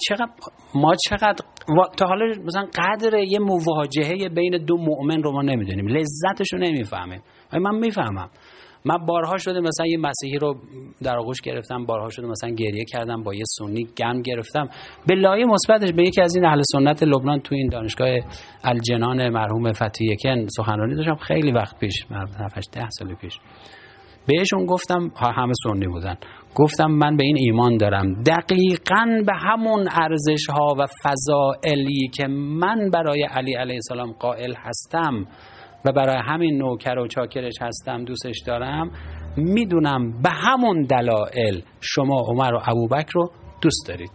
چقدر تا حالا مثلا قدر یه مواجهه بین دو مؤمن رو ما نمیدونیم، لذتش رو نمیفهمیم. من میفهمم، من بارها شده مثلا یه مسیحی رو در آغوش گرفتم، بارها شده مثلا گریه کردم، با یه سنی گم گرفتم. به لایه مثبتش به یکی از این اهل سنت لبنان تو این دانشگاه الجنان مرحوم فتحی یکن سخنرانی داشتم خیلی وقت پیش، 7-10 سال پیش. بهشون گفتم، همه سنی بودن، گفتم من به این ایمان دارم دقیقاً به همون ارزش ها و فضائلی که من برای علی علیه السلام قائل هستم و برای همین نوکر و چاکرش هستم، دوستش دارم، میدونم به همون دلایل شما عمر و ابوبکر رو دوست دارید.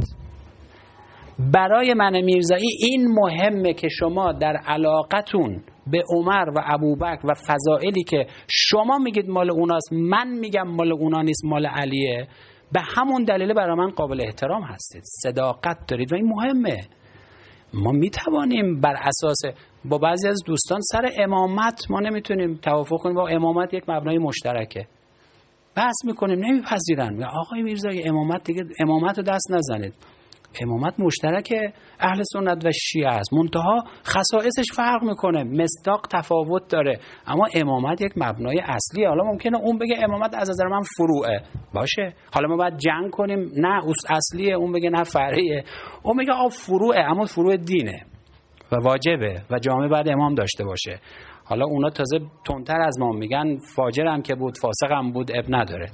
برای من میرزایی این مهمه که شما در علاقتون به عمر و ابوبکر و فضائلی که شما میگید مال اوناست، من میگم مال اونا نیست، مال علیه، به همون دلیل برای من قابل احترام هستید، صداقت دارید و این مهمه. ما میتوانیم بر اساس، با بعضی از دوستان سر امامت ما نمیتونیم توافق کنیم، با امامت یک مبنای مشترکه، بحث میکنیم، نمیپذیرن. آقای میرزایی امامت دیگه، امامت رو دست نزنید، امامت مشترک اهل سنت و شیعه است، منتها خصائصش فرق میکنه، مصداق تفاوت داره، اما امامت یک مبنای اصلی. حالا ممکنه اون بگه امامت از نظر من فروعه، باشه، حالا ما باید جنگ کنیم، نه اصلیه، اون بگه نه فرعیه، اون بگه فروعه، اما فروع دینه و واجبه و جامعه باید امام داشته باشه. حالا اونا تازه تندتر از ما میگن فاجرم که بود، فاسقم بود، اب نداره.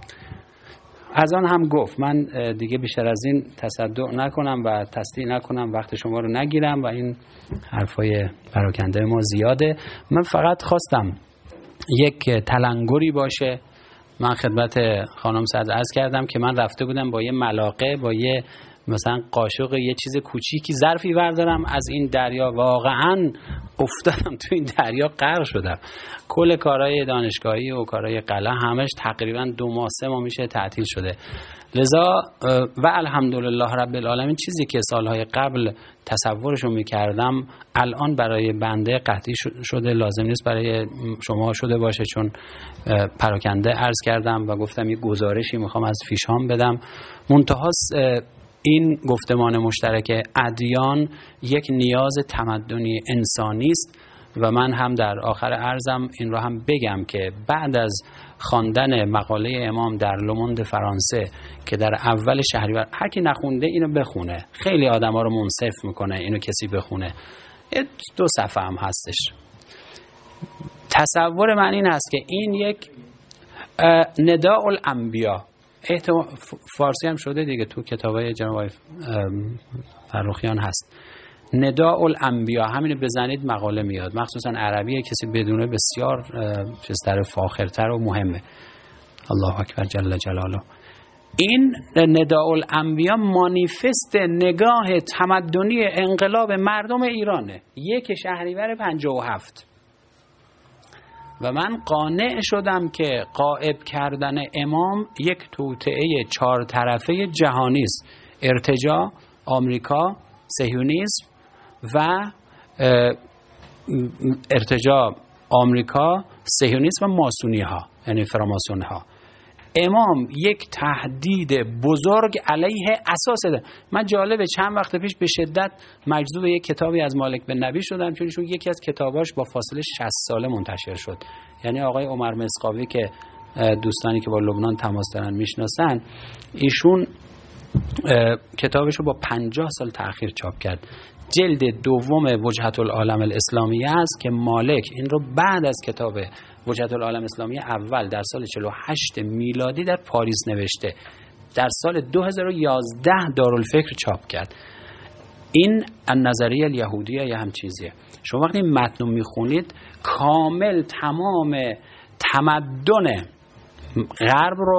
از آن هم گفت من دیگه بیشتر از این تصدع نکنم و تصدیق نکنم، وقت شما رو نگیرم و این حرفای پراکنده ما زیاده. من فقط خواستم یک تلنگری باشه. من خدمت خانم صدر عرض کردم که من رفته بودم با یه ملاقه، با یه مثلا قاشق یه چیز کوچیکی ظرفی بردارم از این دریا، واقعا افتادم تو این دریا، غرق شدم. کل کارهای دانشگاهی و کارهای قلعه همش تقریبا 2-3 ماه میشه تعطیل شده. لذا و الحمدلله رب العالمین چیزی که سالهای قبل تصورشو میکردم الان برای بنده قطعی شده، لازم نیست برای شما شده باشه، چون پراکنده عرض کردم و گفتم یه گزارشی میخوام از فیشام بدم. منتها این گفتمان مشترک ادیان یک نیاز تمدنی انسانی است و من هم در آخر عرضم این رو هم بگم که بعد از خواندن مقاله امام در لوموند فرانسه که در اول شهریور، هر کی نخونده اینو بخونه، خیلی آدما رو منصف میکنه اینو کسی بخونه، 2 صفحه هم هستش. تصور من این هست که این یک نداء الانبیا، فارسی هم شده دیگه، تو کتابای جناب فرخیان هست، نداء الانبیا، همینو بزنید مقاله میاد، مخصوصا عربیه، کسی بدونه بسیار چیزتر، فاخرتر و مهمه. الله اکبر جل جلاله. این نداء الانبیا مانیفست نگاه تمدنی انقلاب مردم ایرانه، 1 شهریور 57. و من قانع شدم که غائب کردن امام یک توطئه 4 طرفه جهانی است: ارتجاع، آمریکا، صهیونیسم و ارتجاع، آمریکا، صهیونیسم و ماسونی ها، یعنی فراماسون ها. امام یک تهدید بزرگ علیه اساس ده. من جالبه چند وقت پیش به شدت مجذوب یک کتابی از مالک بن نبی شدم، چون یکی از کتاباش با فاصله 60 ساله منتشر شد. یعنی آقای عمر مسقاوی که دوستانی که با لبنان تماس دارن میشناسن، ایشون کتابش رو با 50 سال تأخیر چاپ کرد. جلد 2 وجهة العالم الاسلامی است که مالک این رو بعد از کتاب وجهة العالم الاسلامی اول در سال 48 میلادی در پاریس نوشته، در سال 2011 دارالفکر چاپ کرد. این النظریه الیهودیه یا هم چیزیه. شما وقتی این متن رو میخونید کامل تمام تمدن غرب رو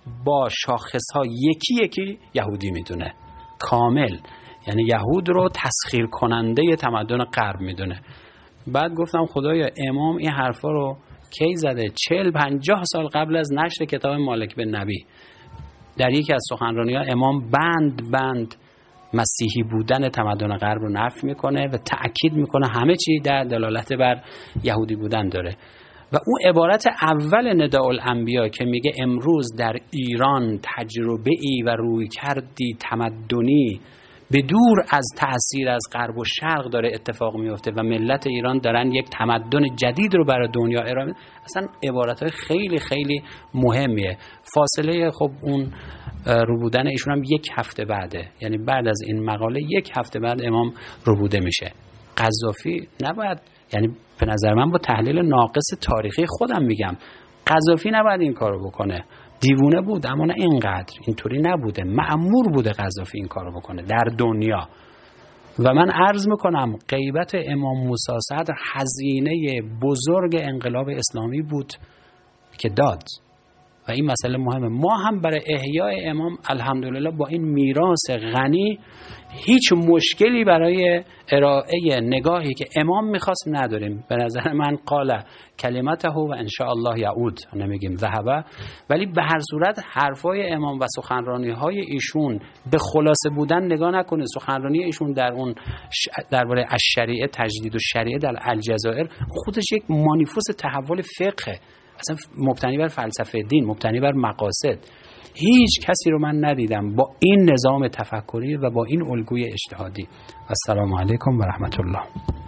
با شاخص‌ها یکی یکی یهودی میدونه کامل، یعنی یهود رو تسخیر کننده تمدن غرب میدونه. بعد گفتم خدایا امام این حرفا رو کی زده؟ 40-50 سال قبل از نشر کتاب مالک بن نبی در یکی از سخنرانی‌ها امام بند مسیحی بودن تمدن غرب رو نفی میکنه و تأکید میکنه همه چی در دلالت بر یهودی بودن داره. و اون عبارت اول نداء الانبیا که میگه امروز در ایران تجربه‌ای و رویکردی تمدنی به دور از تأثیر از غرب و شرق داره اتفاق میفته و ملت ایران دارن یک تمدن جدید رو برای دنیا ارائه میدن، اصلا عبارت‌های خیلی خیلی مهمیه. فاصله خب اون روبودن ایشون هم 1 هفته بعده، یعنی بعد از این مقاله 1 هفته بعد امام روبوده میشه. قذافی نباید، یعنی به نظر من با تحلیل ناقص تاریخی خودم میگم قذافی نباید این کارو بکنه. دیوونه بود اما نه اینقدر، اینطوری نبوده، مأمور بوده قذافی این کارو بکنه در دنیا. و من عرض میکنم غیبت امام موسی صدر هزینه بزرگ انقلاب اسلامی بود که داد و این مسئله مهمه. ما هم برای احیای امام الحمدلله با این میراث غنی هیچ مشکلی برای ارائه نگاهی که امام میخواست نداریم. به نظر من قال کلمته و ان شاء الله یعود، نمیگیم ذهبه، ولی به هر صورت حرفای امام و سخنرانی‌های ایشون به خلاصه بودن نگاه نکنید. سخنرانی ایشون در اون درباره الشریعه، تجدید الشریعه در الجزائر خودش یک مانیفست تحول فقه، اصلا مبتنی بر فلسفه دین، مبتنی بر مقاصد. هیچ کسی رو من ندیدم با این نظام تفکری و با این الگوی اجتهادی. السلام علیکم و رحمت الله.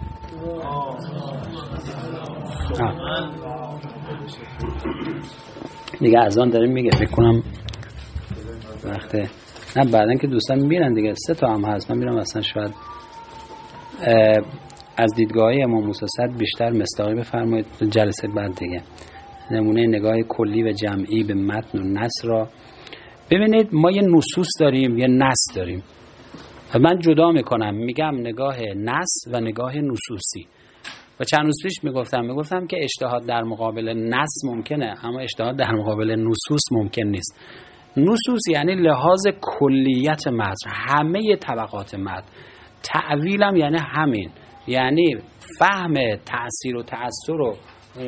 دیگه از آن داریم میگه بکنم وقته نه بعدن که دوستان میرن دیگه 3 تا هم هست، من میرم اصلا شاید از دیدگاه امام موسی صدر بیشتر مصداقی بفرمایید جلسه بعد دیگه. نمونه نگاه کلی و جمعی به متن و نص را ببینید. ما یه نصوص داریم، یه نص داریم. من جدا میکنم، میگم نگاه نص و نگاه نصوصی. و چند روز پیش میگفتم که اجتهاد در مقابل نص ممکنه اما اجتهاد در مقابل نصوص ممکن نیست. نصوص یعنی لحاظ کلیت متن، همه طبقات متن. تعویلم یعنی همین، یعنی فهم تأثیر و تأثر و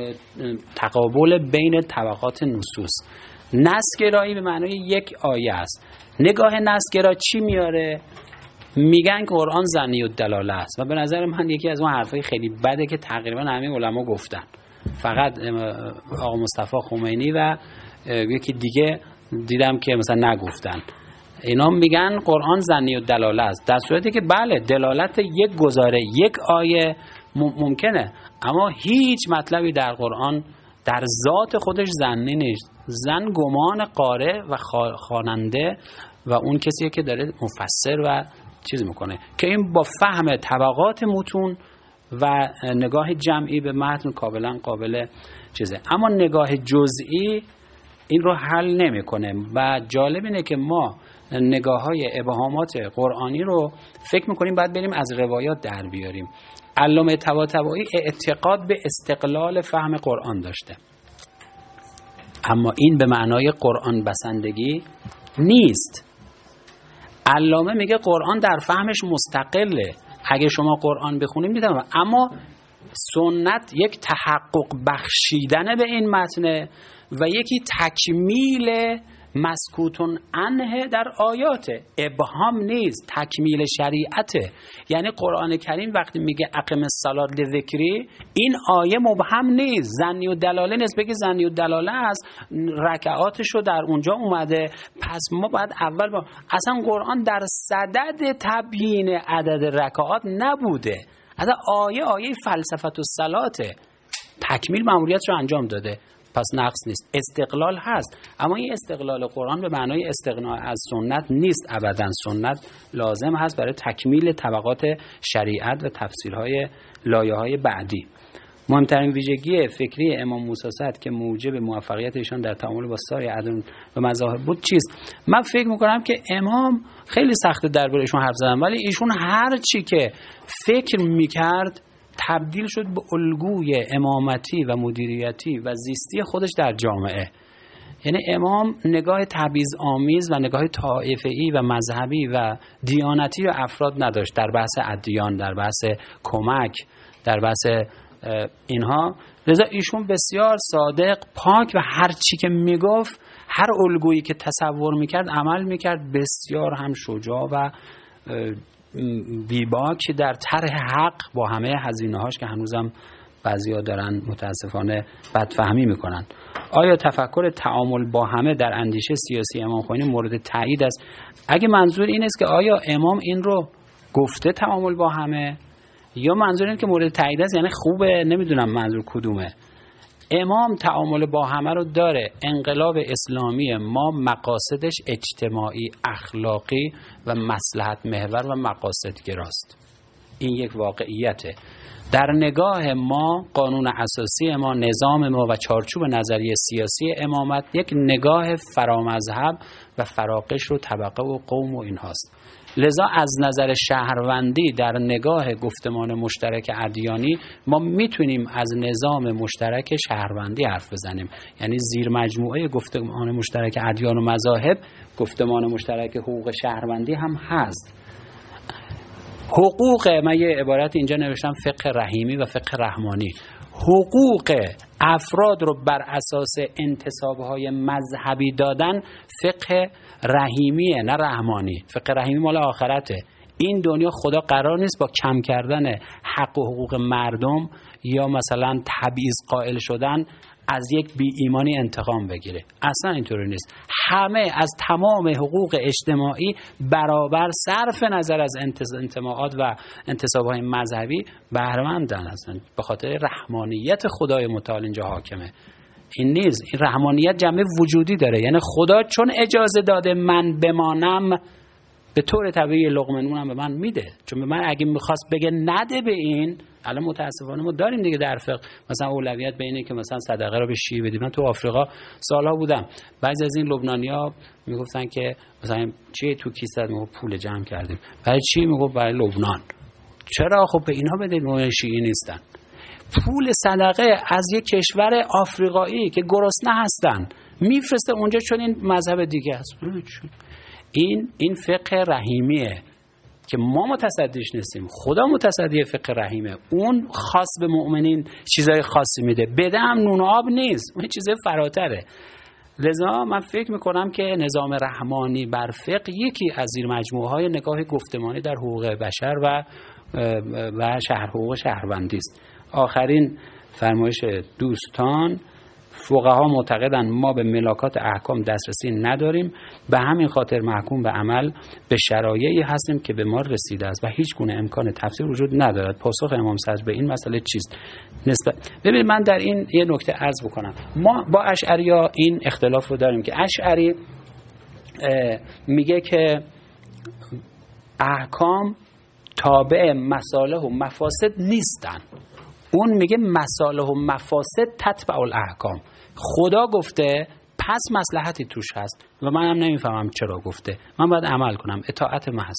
تقابل بین طبقات نصوص. نصگرایی به معنای یک آیه است. نگاه نصگرا چی میاره؟ میگن که قرآن ظنی الدلاله است و به نظر من یکی از اون حرفای خیلی بده که تقریبا همه علما گفتن، فقط آقا مصطفی خمینی و یکی دیگه دیدم که مثلا نگفتن. اینا میگن قرآن ظنی الدلاله است، در صورتی که بله دلالت یک گزاره یک آیه ممکنه اما هیچ مطلبی در قرآن در ذات خودش ظنی نیست. ظن گمان قارئ و خواننده و اون کسیه که داره مفسر و چیز میکنه که این با فهم طبقات متون و نگاه جمعی به متن کاملا قابل چیزه، اما نگاه جزئی این رو حل نمیکنه. و جالب اینه که ما نگاه‌های ابهامات قرآنی رو فکر میکنیم باید بریم از روایات در بیاریم. علامه طباطبایی اعتقاد به استقلال فهم قرآن داشته، اما این به معنای قرآن بسندگی نیست. علامه میگه قرآن در فهمش مستقله، اگه شما قرآن بخونید میتونید، اما سنت یک تحقق بخشیدن به این متن و یکی تکمیل مسکوتون عنه در آیات. ابهام نیست، تکمیل شریعته. یعنی قرآن کریم وقتی میگه اقم الصلاة لذکری، این آیه مبهم نیست، ظنی و دلاله نیست. بگه ظنی و دلاله است، رکعاتشو در اونجا اومده، پس ما باید اول اصلا قرآن در صدد تبیین عدد رکعات نبوده، اصلا آیه فلسفت و صلاته، تکمیل مأموریت رو انجام داده، پس نقص نیست. استقلال هست اما این استقلال قرآن به معنای استغنا از سنت نیست ابدا. سنت لازم هست برای تکمیل طبقات شریعت و تفسیرهای لایه‌های بعدی. مهمترین ویژگی فکری امام موسی صدر که موجب موفقیت ایشان در تعامل با سایر ادیان و مذاهب بود چیست؟ من فکر میکنم که امام خیلی سخته درباره ایشون حرف زدن، ولی ایشون هر چی که فکر میکرد تبدیل شد به الگوی امامتی و مدیریتی و زیستی خودش در جامعه. یعنی امام نگاه تبعیض‌آمیز و نگاه طائفه‌ای و مذهبی و دیانتی و افراد نداشت در بحث ادیان، در بحث کمک، در بحث اینها. لذا ایشون بسیار صادق، پاک و هر چی که میگفت، هر الگویی که تصور میکرد عمل میکرد. بسیار هم شجاع و بیباک در طرح حق با همه هزینه‌هاش که هنوزم بعضیا دارن متاسفانه بدفهمی میکنن. آیا تفکر تعامل با همه در اندیشه سیاسی امام خمینی مورد تایید است؟ اگه منظور این است که آیا امام این رو گفته تعامل با همه، یا منظور این که مورد تایید است یعنی خوبه، نمیدونم منظور کدومه. امام تعامل با همه رو داره. انقلاب اسلامی ما مقاصدش اجتماعی، اخلاقی و مصلحت محور و مقاصد گراست. این یک واقعیته. در نگاه ما قانون اساسی ما، نظام ما و چارچوب نظریه سیاسی امامت یک نگاه فرامذهب و فراقشر و طبقه و قوم و اینهاست. لذا از نظر شهروندی در نگاه گفتمان مشترک ادیانی ما میتونیم از نظام مشترک شهروندی حرف بزنیم. یعنی زیر مجموعه گفتمان مشترک ادیان و مذاهب گفتمان مشترک حقوق شهروندی هم هست. حقوق، من یه عبارت اینجا نوشتم، فقه رحیمی و فقه رحمانی. حقوق افراد رو بر اساس انتسابهای مذهبی دادن فقه رحیمیه، نه رحمانی. فقه رحیمی مال آخرته. این دنیا خدا قرار نیست با کم کردن حق و حقوق مردم یا مثلا تبعیض قائل شدن از یک بی ایمانی انتقام بگیره. اصلا اینطوری نیست. همه از تمام حقوق اجتماعی برابر صرف نظر از انتماعات و انتسابهای مذهبی بهره‌مندن هستن. به خاطر رحمانیت خدای متعال اینجا حاکمه. این نیست. این رحمانیت جنبه وجودی داره. یعنی خدا چون اجازه داده من بمانم، به طور طبیعی لقمه نونم به من میده. چون به من اگه میخواست بگه نده به این، الان متاسفانه ما داریم دیگه در فقه مثلا اولویت به اینه که مثلا صدقه رو به شیعه بدیم. من تو آفریقا سالها بودم، بعضی از این لبنانی‌ها میگفتن که مثلا چی تو کیسه ما پول جمع کردیم، برای چی؟ میگفت برای لبنان. چرا؟ خب به اینها بدید، ما شیعه نیستن. پول صدقه از یک کشور آفریقایی که گرسنه هستن میفرسته اونجا چون این مذهب دیگه است. این فقه رحیمیه که ما متصدیش نیستیم. خدا متصدی فقه رحیمه. اون خاص به مؤمنین چیزای خاصی میده. بده هم نون و آب نیست، اون چیزای فراتره. لذا من فکر میکنم که نظام رحمانی بر فقه یکی از زیر مجموعه های نگاه گفتمانی در حقوق بشر و حقوق شهروندی است. آخرین فرمایش دوستان، فقها معتقدند ما به ملاکات احکام دسترسی نداریم، به همین خاطر محکوم به عمل به شرایعی هستیم که به ما رسیده است و هیچ گونه امکان تفسیر وجود ندارد. پاسخ امام صدر به این مسئله چیست؟ ببینید من در این یه نکته عرض بکنم. ما با اشعری‌ها این اختلاف رو داریم که اشعری میگه که احکام تابع مصالح و مفاسد نیستن. اون میگه مصالح و مفاسد تتبع الاحکام. خدا گفته پس مصلحتی توش هست و منم نمیفهمم چرا گفته، من باید عمل کنم، اطاعت محض.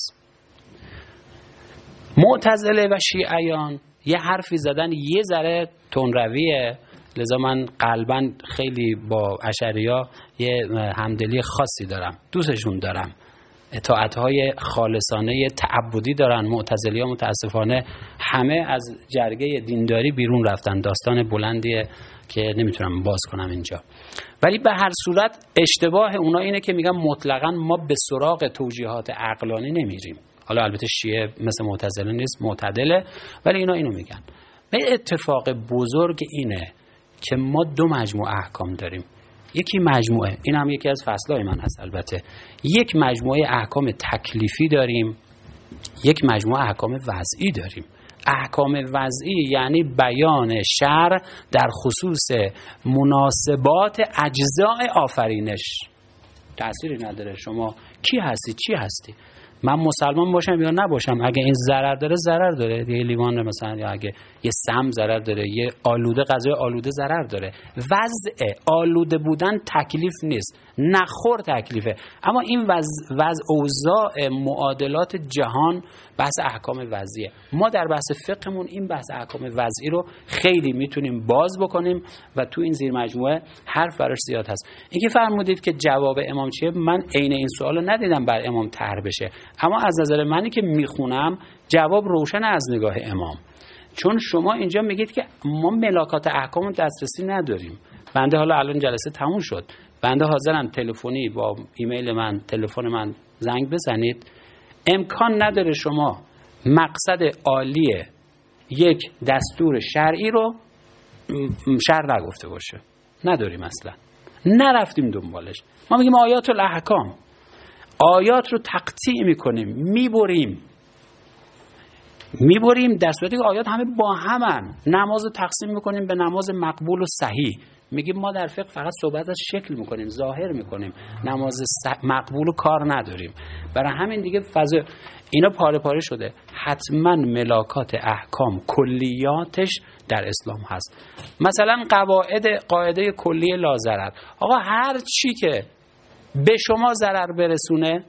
معتزله و شیعیان یه حرفی زدن یه ذره تندرویه، لذا من قلباً خیلی با اشعری‌ها یه همدلی خاصی دارم، دوستشون دارم، اطاعت‌های خالصانه تعبدی دارن. معتزلی‌ها متاسفانه همه از جرگه دینداری بیرون رفتن، داستان بلندیه که نمیتونم باز کنم اینجا. ولی به هر صورت اشتباه اونا اینه که میگن مطلقاً ما به سراغ توجیهات عقلانی نمیریم. حالا البته شیعه مثل معتزله نیست، معتدله، ولی اینا اینو میگن. به اتفاق بزرگ اینه که ما دو مجموعه احکام داریم. یکی مجموعه، این هم یکی از فصلهای من هست البته، یک مجموعه احکام تکلیفی داریم، یک مجموعه احکام وضعی داریم. احکام وضعی یعنی بیان شرع در خصوص مناسبات اجزاء آفرینش. تأثیری نداره شما کی هستی چی هستی. من مسلمان باشم یا نباشم، اگه این ضرر داره ضرر داره، یه لیوان مثلا، یا اگه یه سم ضرر داره، یه آلوده غذای آلوده ضرر داره. وضع آلوده بودن تکلیف نیست، نخور تکلیفه. اما این وضع اوضاع معادلات جهان بحث احکام وضعیه. ما در بحث فقهمون این بحث احکام وضعی رو خیلی میتونیم باز بکنیم و تو این زیر مجموعه حرف براش زیاد هست. اینکه فرمودید که جواب امام چیه، من عین این سوالو ندیدم بر امام طرح بشه، اما از نظر منی که میخونم جواب روشن از نگاه امام. چون شما اینجا میگید که ما ملاکات احکام دسترسی نداریم. بنده حالا الان جلسه تموم شد، بنده حاضرم تلفنی با ایمیل من، تلفن من زنگ بزنید. امکان نداره شما مقصد عالی یک دستور شرعی رو شرع نگفته باشه. نداریم اصلا، نرفتیم دنبالش. ما میگیم آیات الاحکام، آیات رو تقطیع میکنیم، میبریم در صورتی که آیات همه با همن. نماز رو تقسیم میکنیم به نماز مقبول و صحیح، میگیم ما در فقه فقط صحبت از شکل میکنیم، ظاهر میکنیم، نماز مقبول و کار نداریم. برای همین دیگه فضا اینا پاره پاره شده. حتما ملاکات احکام کلیاتش در اسلام هست. مثلا قاعده کلی لا ضرر. آقا هر چی که به شما ضرر برسونه،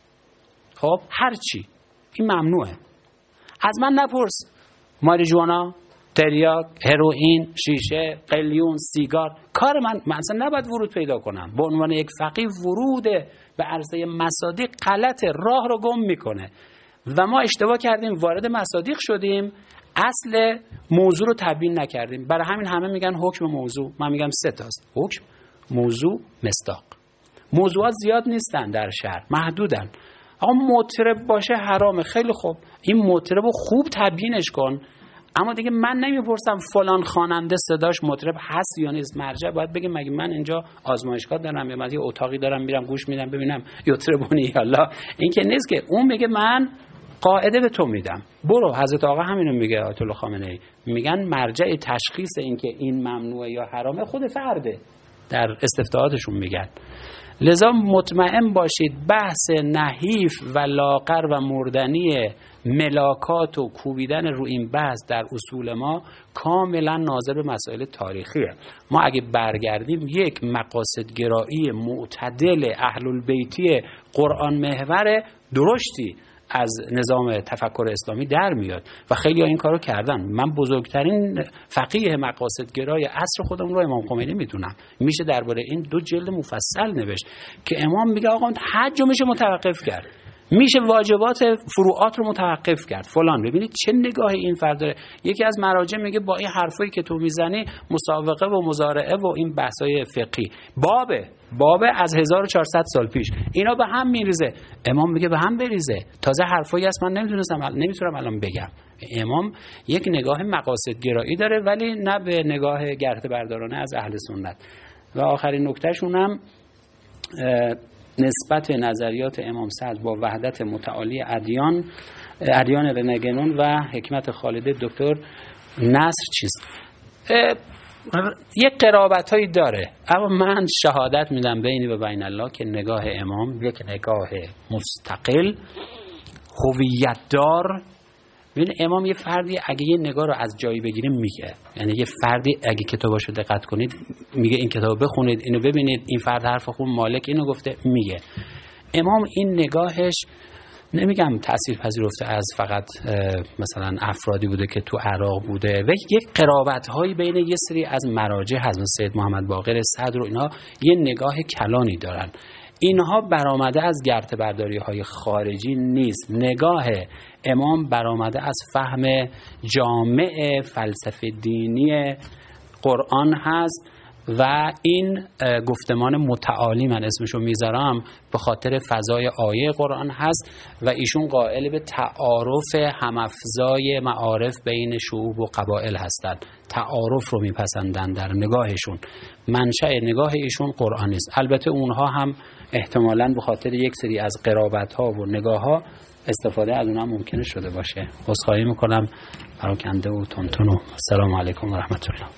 خب هر چی، این ممنوعه. از من نپرس ماریجوانا، تریاک، هروئین، شیشه، قلیون، سیگار، کار من اصلا نباید ورود پیدا کنم. به عنوان یک فقیه ورود به عرصه مصادیق غلطه، راه رو گم میکنه و ما اشتباه کردیم، وارد مصادیق شدیم، اصل موضوع رو تبیین نکردیم. برای همین همه میگن حکم موضوع، من میگم 3 تاست: حکم، موضوع، مصداق. موضوعات زیاد نیستن در شرع، محدودن. آقا مطرب باشه حرامه، خیلی خوب، این مطرب رو خوب تبیینش کن. اما دیگه من نمیپرسم فلان خواننده صداش مطرب هست یا نیست. مرجع باید بگه مگه من اینجا آزمایشگاه دارم یا من یه اتاقی دارم میرم گوش میدم ببینم یطربونی یا لا. این که نیست که اون میگه من قاعده به تو میدم، برو. حضرت آقا همینو میگه، آیت الله خامنه‌ای میگن مرجع تشخیص این که این ممنوعه یا حرامه خود فرده، در استفتاءاتشون میگن. لذا مطمئن باشید بحث نحیف و لاغر و مردنی ملاکات و کوبیدن رو این بحث در اصول ما کاملا ناظر به مسائل تاریخیه. ما اگه برگردیم یک مقاصد گرایی معتدل اهل البیتی قرآن محور درشتی از نظام تفکر اسلامی در میاد و خیلی ها این کارو کردن. من بزرگترین فقیه مقاصد گرای عصر خودم رو امام خمینی میدونم. میشه درباره این 2 جلد مفصل نوشت که امام میگه آقا حج رو میشه متوقف کرد، میشه واجبات فروعات رو متوقف کرد فلان. ببینید چه نگاهی این فرد داره. یکی از مراجع میگه با این حرفایی که تو میزنی مسابقه و مزارعه و این بحثای فقهی بابه از 1400 سال پیش اینا به هم میریزه. امام میگه به هم بریزه. تازه حرفایی هست من نمیتونم الان بگم. امام یک نگاه مقاصد گرایی داره ولی نه به نگاه گرد بردارانه از اهل سنت. و آخرین نکتهشون هم نسبت نظریات امام سعد با وحدت متعالی ادیان رنگنون و حکمت خالده دکتر نصر چیست. یک قرابتایی داره، اما من شهادت میدم بینی و بین الله که نگاه امام یک نگاه مستقل هویت دار. ببین امام یه فردی اگه یه نگاه رو از جایی بگیره میگه، یعنی یه فردی اگه کتاباشو دقت کنید میگه این کتابو بخونید، اینو ببینید، این فرد حرف خون مالک اینو گفته، میگه. امام این نگاهش نمیگم تأثیر پذیرفته از فقط مثلا افرادی بوده که تو عراق بوده و یک قرابت هایی بین یه سری از مراجع حضرت سید محمد باقر صدر و اینها یه نگاه کلانی دارن. اینها برآمده از گرد برداری های خارجی نیست. نگاه امام برآمده از فهم جامع فلسفه دینی قرآن هست و این گفتمان متعالی من اسمشو میذارم به خاطر فضای آیه قرآن هست و ایشون قائل به تعارف همافزای معارف بین شعوب و قبایل هستند. تعارف رو میپسندن در نگاهشون. منشأ نگاه ایشون قرآن است. البته اونها هم احتمالاً به خاطر یک سری از قرابت ها و نگاه ها استفاده از اونها ممکنه شده باشه. عذرخواهی میکنم پراکنده و تونتون. السلام علیکم و رحمت الله.